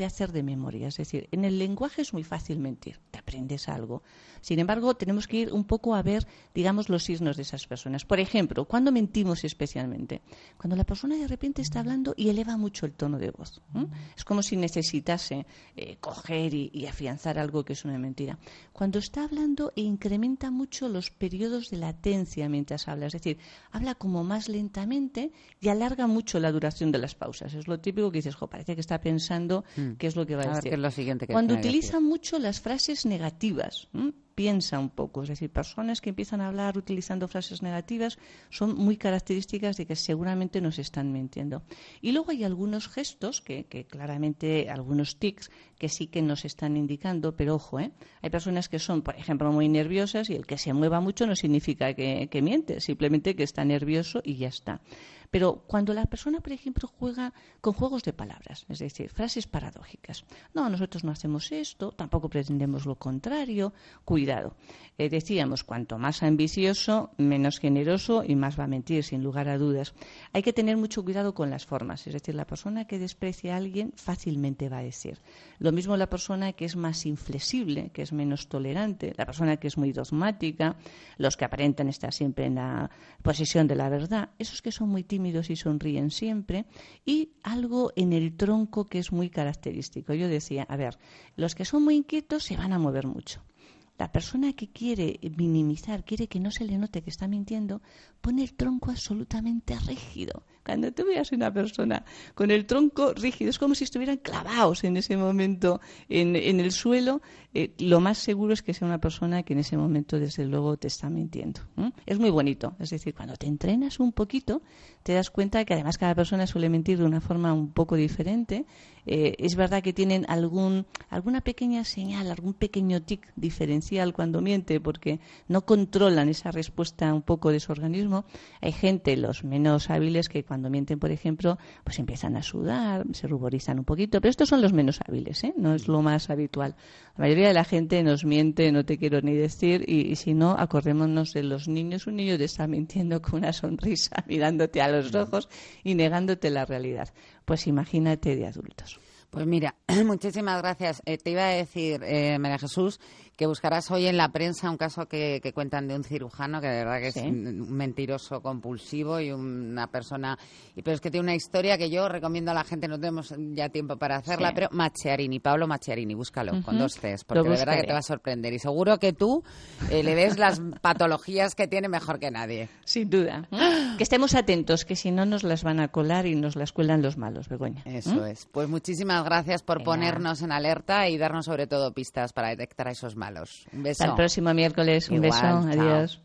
memoria. Es decir, en el lenguaje es muy fácil mentir, te aprendes algo. Sin embargo, tenemos que ir un poco a ver, digamos, los signos de esas personas. Por ejemplo, ¿cuándo mentimos especialmente? Cuando la persona de repente está hablando y eleva mucho el tono de voz. Es como si necesitase coger y afianzar algo que es una mentira. Cuando está hablando e incrementa mucho los periodos de latencia mientras habla, es decir, habla como más lentamente y alarga mucho la duración de las pausas. Es lo típico que dices, parece que está pensando qué es lo que va a decir. Qué es lo siguiente que Cuando tiene que utiliza decir. mucho las frases negativas, piensa un poco, es decir, personas que empiezan a hablar utilizando frases negativas son muy características de que seguramente nos están mintiendo. Y luego hay algunos gestos que claramente, algunos tics que sí que nos están indicando, pero ojo, hay personas que son, por ejemplo, muy nerviosas y el que se mueva mucho no significa que miente, simplemente que está nervioso y ya está. Pero cuando la persona, por ejemplo, juega con juegos de palabras, es decir, frases paradójicas. No, nosotros no hacemos esto, tampoco pretendemos lo contrario. Cuidado. Decíamos, cuanto más ambicioso, menos generoso y más va a mentir, sin lugar a dudas. Hay que tener mucho cuidado con las formas. Es decir, la persona que desprecia a alguien fácilmente va a decir. Lo mismo la persona que es más inflexible, que es menos tolerante, la persona que es muy dogmática, los que aparentan estar siempre en la posesión de la verdad, esos que son muy tímidos y sonríen siempre, y algo en el tronco que es muy característico. Yo decía, a ver, los que son muy inquietos se van a mover mucho. La persona que quiere minimizar, quiere que no se le note que está mintiendo, pone el tronco absolutamente rígido. Cuando tú veas una persona con el tronco rígido, es como si estuvieran clavados en ese momento en el suelo, lo más seguro es que sea una persona que en ese momento, desde luego, te está mintiendo. Es muy bonito. Es decir, cuando te entrenas un poquito, te das cuenta que además cada persona suele mentir de una forma un poco diferente. Es verdad que tienen alguna pequeña señal, algún pequeño tic diferencial cuando miente, porque no controlan esa respuesta un poco de su organismo. Hay gente, los menos hábiles, que cuando mienten, por ejemplo, pues empiezan a sudar, se ruborizan un poquito, pero estos son los menos hábiles, no es lo más habitual. La mayoría de la gente nos miente, no te quiero ni decir, y si no, acordémonos de los niños. Un niño te está mintiendo con una sonrisa, mirándote a los ojos y negándote la realidad. Pues imagínate de adultos. Pues mira, muchísimas gracias. Te iba a decir, María Jesús, que buscarás hoy en la prensa un caso que cuentan de un cirujano que de verdad que es un mentiroso compulsivo y una persona... Pero es que tiene una historia que yo recomiendo a la gente, no tenemos ya tiempo para hacerla, pero Macchiarini, Pablo Macchiarini, búscalo con 2 Cs, porque de verdad que te va a sorprender. Y seguro que tú le ves las patologías que tiene mejor que nadie. Sin duda. Que estemos atentos, que si no nos las van a colar y nos las cuelan los malos, Begoña. Eso es. Pues muchísimas gracias por ponernos en alerta y darnos sobre todo pistas para detectar a esos malos. Un beso. Hasta el próximo miércoles. Un Igual, beso. chao. Adiós.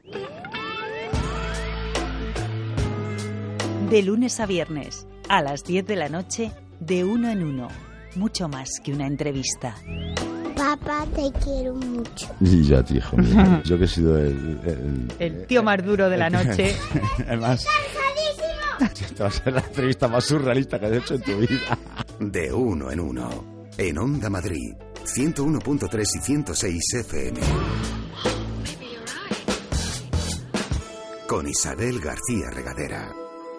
De lunes a viernes, a las 10 de la noche, de Uno en Uno. Mucho más que una entrevista. Papá, te quiero mucho. Y yo a ti, hijo mío. Yo que he sido el tío más duro de la noche. Además, esta va a ser la entrevista más surrealista que has hecho en tu vida. De Uno en Uno. En Onda Madrid, 101.3 y 106 FM. Con Isabel García Regadera.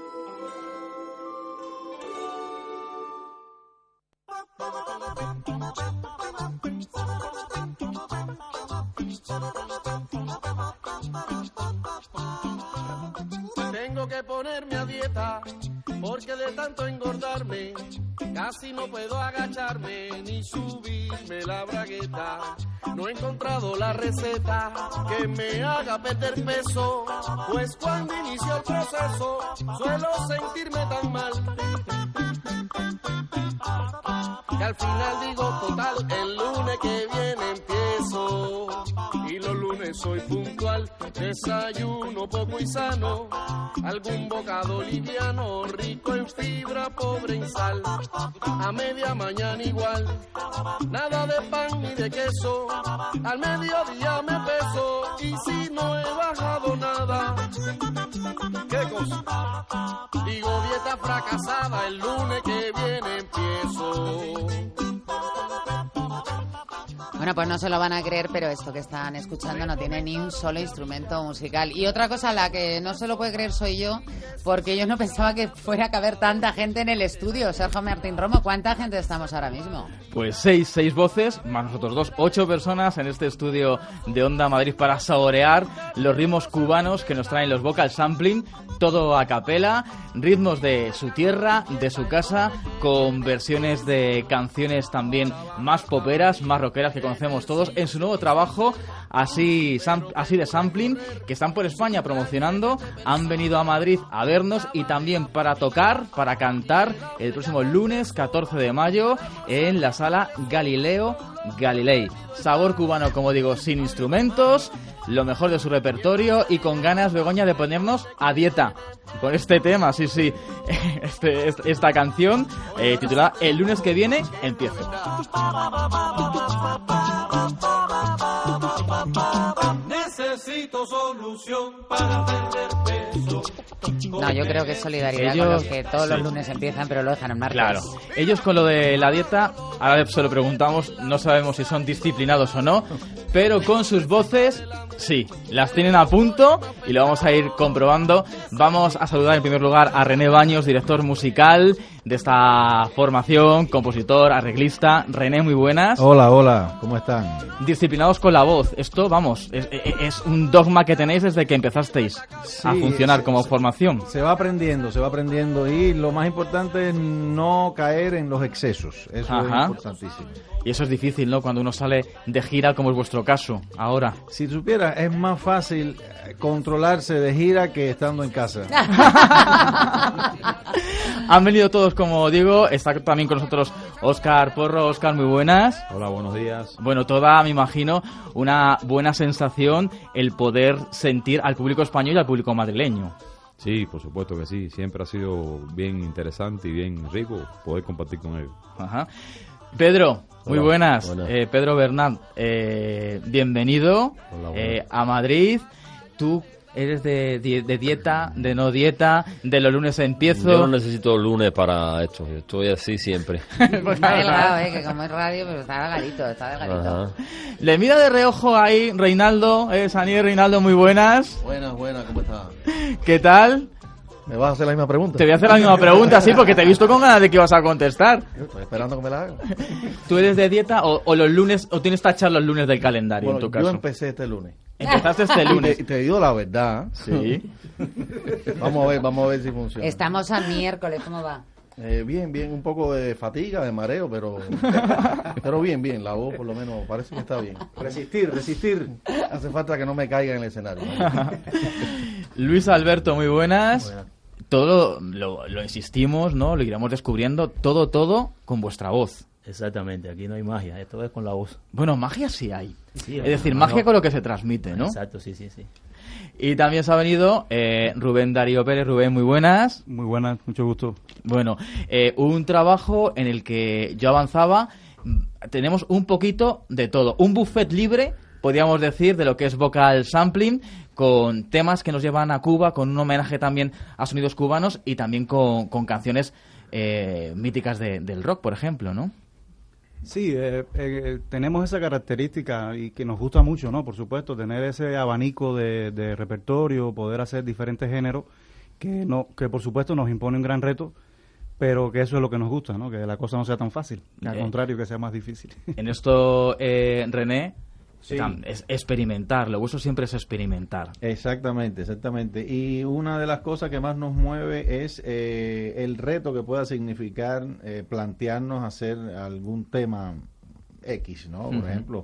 Tengo que ponerme a dieta porque de tanto engordarme casi no puedo agacharme ni subirme la bragueta. No he encontrado la receta que me haga perder peso, pues cuando inicio el proceso suelo sentirme tan mal que al final digo total, el lunes que viene empiezo. Y los lunes soy puntual, desayuno poco y sano, algún bocado liviano, rico en fibra, pobre en sal. A media mañana igual, nada de pan ni de queso, al mediodía me peso y si no he bajado nada, ¿qué cosa? Digo dieta fracasada, el lunes que viene empiezo. Bueno, pues no se lo van a creer, pero esto que están escuchando no tiene ni un solo instrumento musical. Y otra cosa, la que no se lo puede creer soy yo, porque yo no pensaba que fuera a caber tanta gente en el estudio. Sergio Martín Romo, ¿cuánta gente estamos ahora mismo? Pues seis voces, más nosotros dos, 8 personas en este estudio de Onda Madrid para saborear los ritmos cubanos que nos traen los vocal sampling, todo a capela, ritmos de su tierra, de su casa, con versiones de canciones también más poperas, más rockeras que conocemos todos en su nuevo trabajo, así de sampling, que están por España promocionando, han venido a Madrid a vernos y también para tocar, para cantar el próximo lunes 14 de mayo en la sala Galileo Galilei. Sabor cubano, como digo, sin instrumentos, lo mejor de su repertorio y con ganas, Begoña, de ponernos a dieta con este tema, sí. Esta canción titulada El lunes que viene empiezo. Necesito solución para perder peso. No, yo creo que es solidaridad con los que todos los lunes empiezan, pero lo dejan en martes. Claro, ellos con lo de la dieta, ahora se lo preguntamos, no sabemos si son disciplinados o no, pero con sus voces, sí, las tienen a punto y lo vamos a ir comprobando. Vamos a saludar en primer lugar a René Baños, director musical de esta formación, compositor, arreglista. René, muy buenas. Hola, ¿cómo están? Disciplinados con la voz, esto, vamos, es un dogma que tenéis desde que empezasteis a funcionar como formación. Se va aprendiendo y lo más importante es no caer en los excesos, eso es importantísimo. Y eso es difícil, ¿no? Cuando uno sale de gira, como es vuestro caso ahora. Si supiera, es más fácil controlarse de gira que estando en casa. Han venido todos, como digo, está también con nosotros Óscar Porro. Óscar, muy buenas. Hola, buenos días. Bueno, toda, me imagino, una buena sensación el poder sentir al público español y al público madrileño. Sí, por supuesto que sí. Siempre ha sido bien interesante y bien rico poder compartir con ellos. Pedro, muy Hola, buenas. Pedro Bernat, bienvenido. Hola, a Madrid. Tú eres de dieta, de no dieta, de los lunes empiezo. Yo no necesito lunes para esto, yo estoy así siempre. Pues está delgado, que como es radio, pero está delgadito. Le mira de reojo ahí Reinaldo, Sanier. Reinaldo, muy buenas. Buenas, ¿cómo estás? ¿Qué tal? ¿Me vas a hacer la misma pregunta? Te voy a hacer la misma pregunta, sí, porque te he visto con ganas de que ibas a contestar. Estoy esperando que me la hagas. ¿Tú eres de dieta o los lunes, o tienes tachar los lunes del calendario, en tu caso? Yo empecé este lunes. Empezaste este lunes. Y te digo la verdad. Sí. Vamos a ver si funciona. Estamos a miércoles, ¿cómo va? Bien, un poco de fatiga, de mareo, pero bien, la voz por lo menos parece que está bien. Resistir, hace falta que no me caiga en el escenario, ¿no? Luis Alberto, muy buenas. Todo lo insistimos, ¿no? Lo iremos descubriendo, todo con vuestra voz. Exactamente, aquí no hay magia, esto es con la voz. Bueno, magia sí hay. Sí, es decir, magia con lo que se transmite, ¿no? Exacto, sí. Y también se ha venido Rubén Darío Pérez. Rubén, muy buenas. Muy buenas, mucho gusto. Bueno, un trabajo en el que yo avanzaba, tenemos un poquito de todo. Un buffet libre, podríamos decir, de lo que es vocal sampling, con temas que nos llevan a Cuba, con un homenaje también a sonidos cubanos y también con canciones míticas del rock, por ejemplo, ¿no? Sí, tenemos esa característica y que nos gusta mucho, ¿no? Por supuesto, tener ese abanico de repertorio, poder hacer diferentes géneros, que por supuesto nos impone un gran reto, pero que eso es lo que nos gusta, ¿no? Que la cosa no sea tan fácil, al contrario, que sea más difícil. En esto, René, sí, es experimentar, lo vuestro siempre es experimentar. Exactamente. Y una de las cosas que más nos mueve es el reto que pueda significar plantearnos hacer algún tema X, ¿no? Por ejemplo,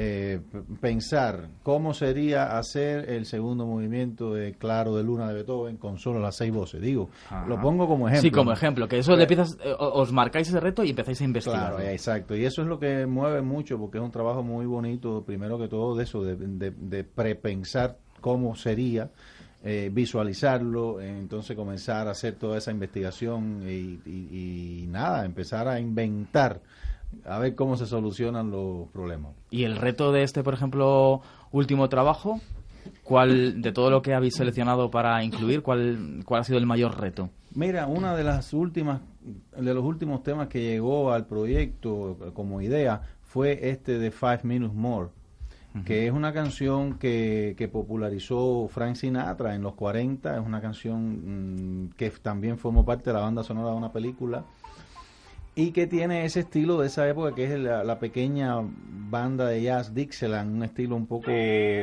pensar cómo sería hacer el segundo movimiento de Claro de Luna de Beethoven con solo las 6 voces. Digo, lo pongo como ejemplo. Sí, como ejemplo, que eso le empiezas, os marcáis ese reto y empezáis a investigar. Claro, exacto. Y eso es lo que mueve mucho, porque es un trabajo muy bonito, primero que todo, de eso, de prepensar cómo sería, visualizarlo, entonces comenzar a hacer toda esa investigación y nada, empezar a inventar, a ver cómo se solucionan los problemas. ¿Y el reto de este, por ejemplo, último trabajo? ¿Cuál, de todo lo que habéis seleccionado para incluir, cuál ha sido el mayor reto? Mira, de los últimos temas que llegó al proyecto como idea fue este de 5 Minutes More, que es una canción que popularizó Frank Sinatra en los 40, es una canción que también formó parte de la banda sonora de una película, y que tiene ese estilo de esa época, que es la pequeña banda de jazz Dixieland, un estilo un poco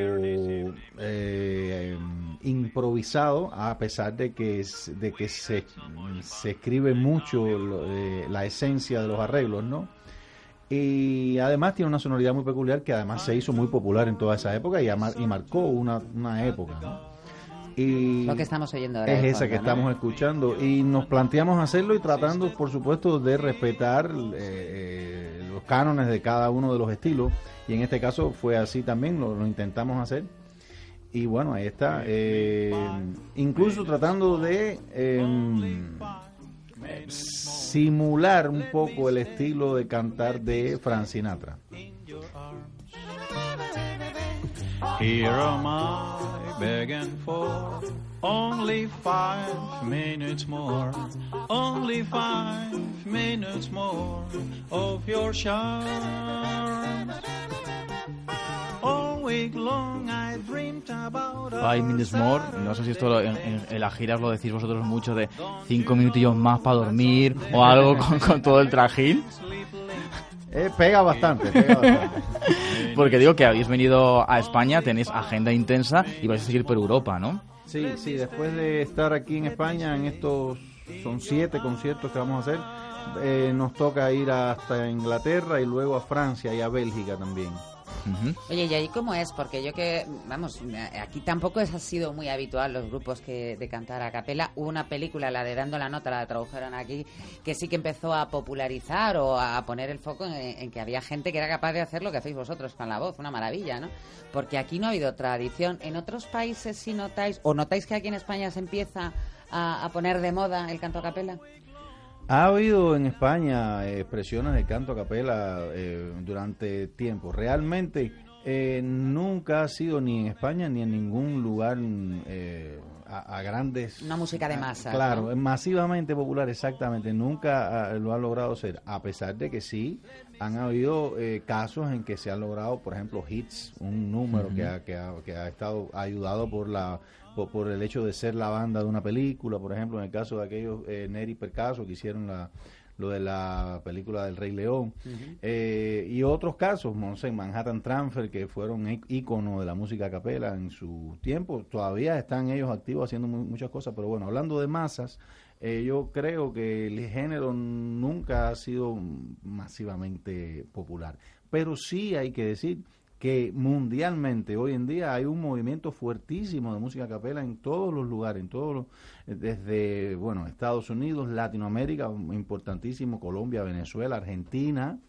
improvisado, a pesar de que se escribe mucho la esencia de los arreglos, ¿no? Y además tiene una sonoridad muy peculiar que además se hizo muy popular en toda esa época y marcó una época, ¿no? Y lo que estamos oyendo ahora es esa que estamos escuchando, y nos planteamos hacerlo y tratando, por supuesto, de respetar los cánones de cada uno de los estilos, y en este caso fue así también, lo intentamos hacer, y bueno, ahí está, incluso tratando de simular un poco el estilo de cantar de Frank Sinatra. Here am I begging for only 5 minutes more, only 5 minutes more of your charms. All week long I dreamed about 5 minutes more, no sé si esto en las giras lo decís vosotros mucho, de 5 minutillos más para dormir o algo con todo el trajín. Pega bastante. Porque digo que habéis venido a España, tenéis agenda intensa y vais a seguir por Europa, ¿no? Sí, después de estar aquí en España, en estos son 7 conciertos que vamos a hacer, nos toca ir hasta Inglaterra y luego a Francia y a Bélgica también. Oye, ¿y ahí cómo es? Porque yo aquí tampoco ha sido muy habitual los grupos de cantar a capela. Hubo una película, la de Dando la Nota, la tradujeron aquí, que sí que empezó a popularizar o a poner el foco en que había gente que era capaz de hacer lo que hacéis vosotros con la voz, una maravilla, ¿no? Porque aquí no ha habido tradición. ¿En otros países sí notáis que aquí en España se empieza a poner de moda el canto a capela? Ha habido en España expresiones de canto a capela durante tiempo. Realmente nunca ha sido ni en España ni en ningún lugar a grandes... Una música de masa. Claro, ¿no? Masivamente popular, exactamente. Nunca lo ha logrado ser, a pesar de que sí han habido casos en que se han logrado, por ejemplo, hits, un número que ha estado ayudado por el hecho de ser la banda de una película, por ejemplo, en el caso de aquellos Neri Percaso que hicieron lo de la película del Rey León, y otros casos, no sé, Manhattan Transfer, que fueron íconos de la música a capela en su tiempo. Todavía están ellos activos haciendo muchas cosas, pero bueno, hablando de masas, yo creo que el género nunca ha sido masivamente popular, pero sí hay que decir que mundialmente hoy en día hay un movimiento fuertísimo de música a capela en todos los lugares, desde Estados Unidos, Latinoamérica, importantísimo, Colombia, Venezuela, Argentina,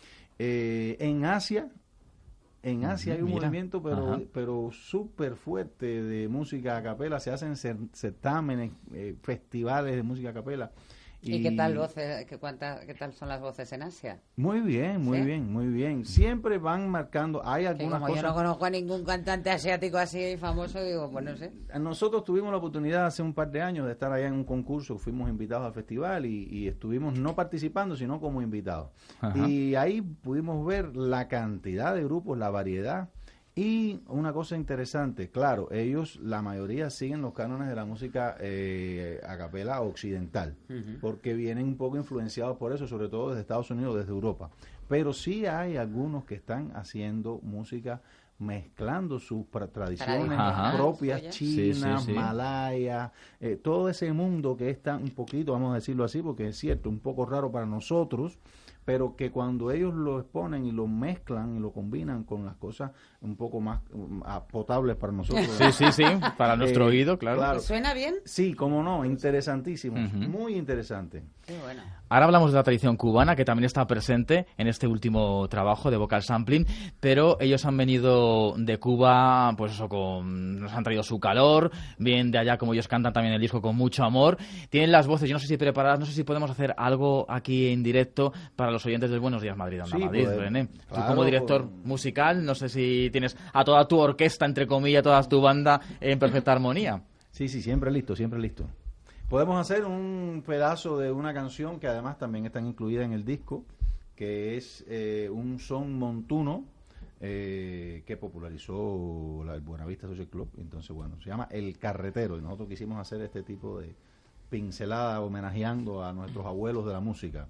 en Asia hay un movimiento pero súper fuerte de música a capela, se hacen certámenes, festivales de música a capela. ¿Y qué tal qué tal son las voces en Asia? Muy bien, muy bien. Siempre van marcando, hay algunas como cosas... yo no conozco a ningún cantante asiático así famoso, digo, pues no sé. Nosotros tuvimos la oportunidad hace un par de años de estar allá en un concurso, fuimos invitados al festival y estuvimos no participando, sino como invitados. Ajá. Y ahí pudimos ver la cantidad de grupos, la variedad. Y una cosa interesante, claro, ellos, la mayoría siguen los cánones de la música a capela occidental, porque vienen un poco influenciados por eso, sobre todo desde Estados Unidos, desde Europa. Pero sí hay algunos que están haciendo música mezclando sus tradiciones propias, chinas, malayas, todo ese mundo que está un poquito, vamos a decirlo así, porque es cierto, un poco raro para nosotros, pero que cuando ellos lo exponen y lo mezclan y lo combinan con las cosas un poco más potables para nosotros. Sí, para nuestro oído, claro. ¿Suena bien? Sí, cómo no, interesantísimo, muy interesante. Qué bueno. Ahora hablamos de la tradición cubana, que también está presente en este último trabajo de Vocal Sampling, pero ellos han venido de Cuba, pues eso, nos han traído su calor, bien de allá como ellos cantan también el disco con mucho amor, tienen las voces, yo no sé si preparadas, no sé si podemos hacer algo aquí en directo para los oyentes del Buenos Días Madrid, Onda Madrid, René. Tú como director musical, no sé si tienes a toda tu orquesta, entre comillas, toda tu banda en perfecta armonía. Sí, siempre listo. Podemos hacer un pedazo de una canción que además también están incluidas en el disco, que es un son montuno que popularizó el Buenavista Social Club. Entonces, bueno, se llama El Carretero, y nosotros quisimos hacer este tipo de pincelada homenajeando a nuestros abuelos de la música.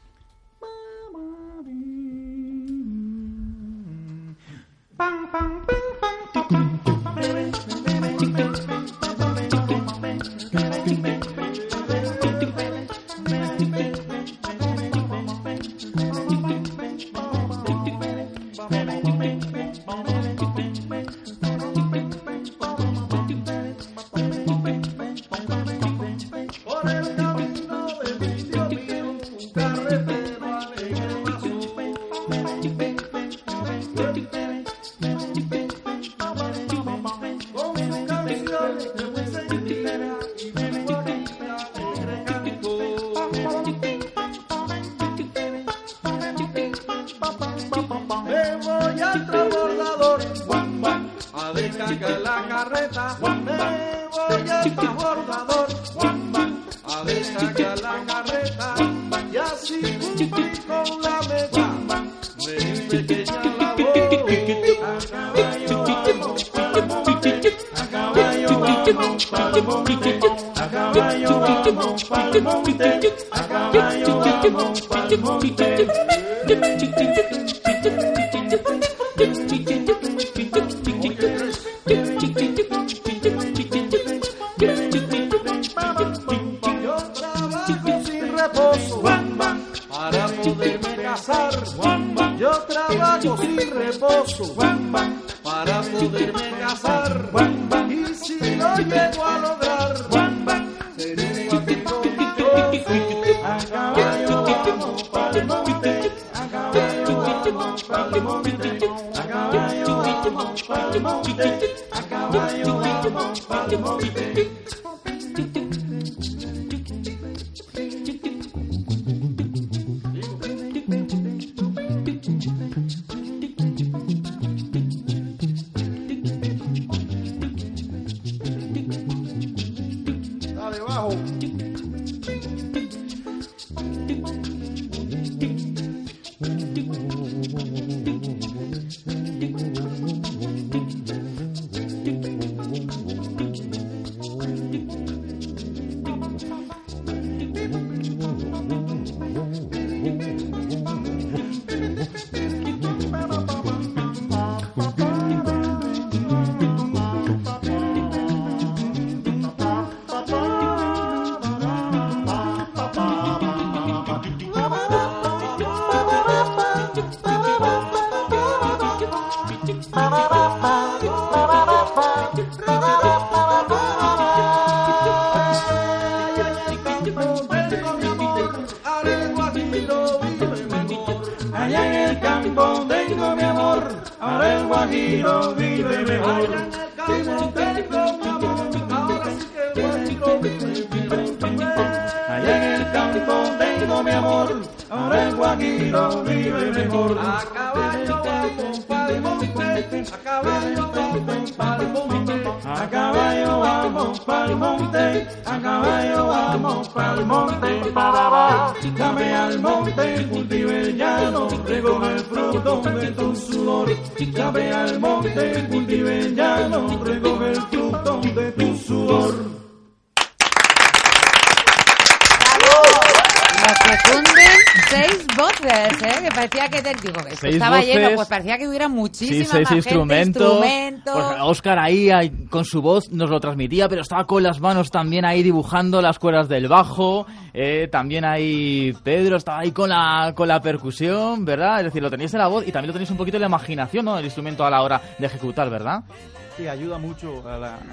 Estaba lleno, pues parecía que hubiera muchísimas seis instrumentos. Pues Óscar ahí con su voz nos lo transmitía, pero estaba con las manos también ahí dibujando las cuerdas del bajo. También ahí Pedro estaba ahí con la percusión, ¿verdad? Es decir, lo teníais en la voz y también lo tenéis un poquito en la imaginación, ¿no? El instrumento a la hora de ejecutar, ¿verdad? Sí, ayuda mucho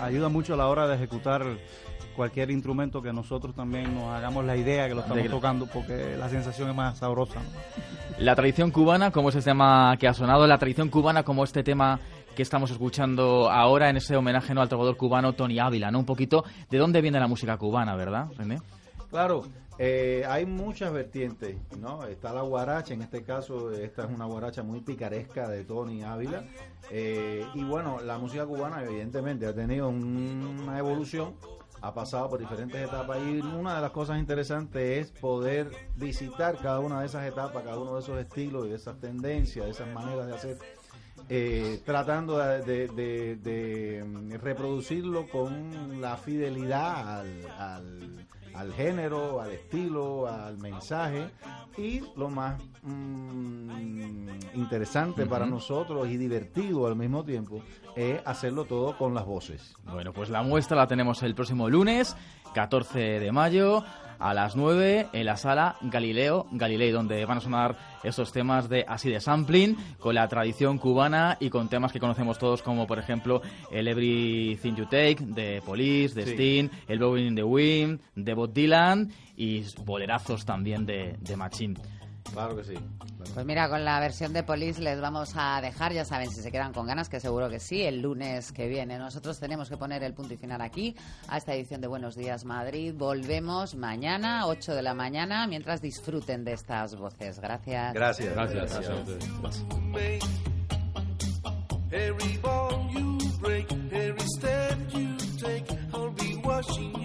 a la hora de ejecutar cualquier instrumento, que nosotros también nos hagamos la idea que lo estamos tocando, porque la sensación es más sabrosa, ¿no? La tradición cubana, como ese tema que ha sonado, la tradición cubana como este tema que estamos escuchando ahora en ese homenaje, ¿no?, al trovador cubano Tony Ávila, ¿no? Un poquito de dónde viene la música cubana, ¿verdad, René? Claro, hay muchas vertientes, ¿no? Está la guaracha, en este caso esta es una guaracha muy picaresca de Tony Ávila, y bueno, la música cubana evidentemente ha tenido una evolución ha pasado por diferentes etapas y una de las cosas interesantes es poder visitar cada una de esas etapas, cada uno de esos estilos y de esas tendencias, de esas maneras de hacer, tratando de reproducirlo con la fidelidad al género, al estilo, al mensaje, y lo más interesante para nosotros y divertido al mismo tiempo es hacerlo todo con las voces. Bueno, pues la muestra la tenemos el próximo lunes, 14 de mayo, a las 9 en la sala Galilei, donde van a sonar estos temas así de sampling, con la tradición cubana y con temas que conocemos todos, como por ejemplo el Everything You Take de Police, de Sting, el Blowing in the Wind de Bob Dylan y bolerazos también de Machine. Claro que sí. Pues mira, con la versión de Police les vamos a dejar, ya saben, si se quedan con ganas, que seguro que sí, el lunes que viene. Nosotros tenemos que poner el punto y final aquí a esta edición de Buenos Días Madrid. Volvemos mañana, 8 de la mañana, mientras disfruten de estas voces. Gracias. Gracias. Every ball you break, every step you take, I'll be watching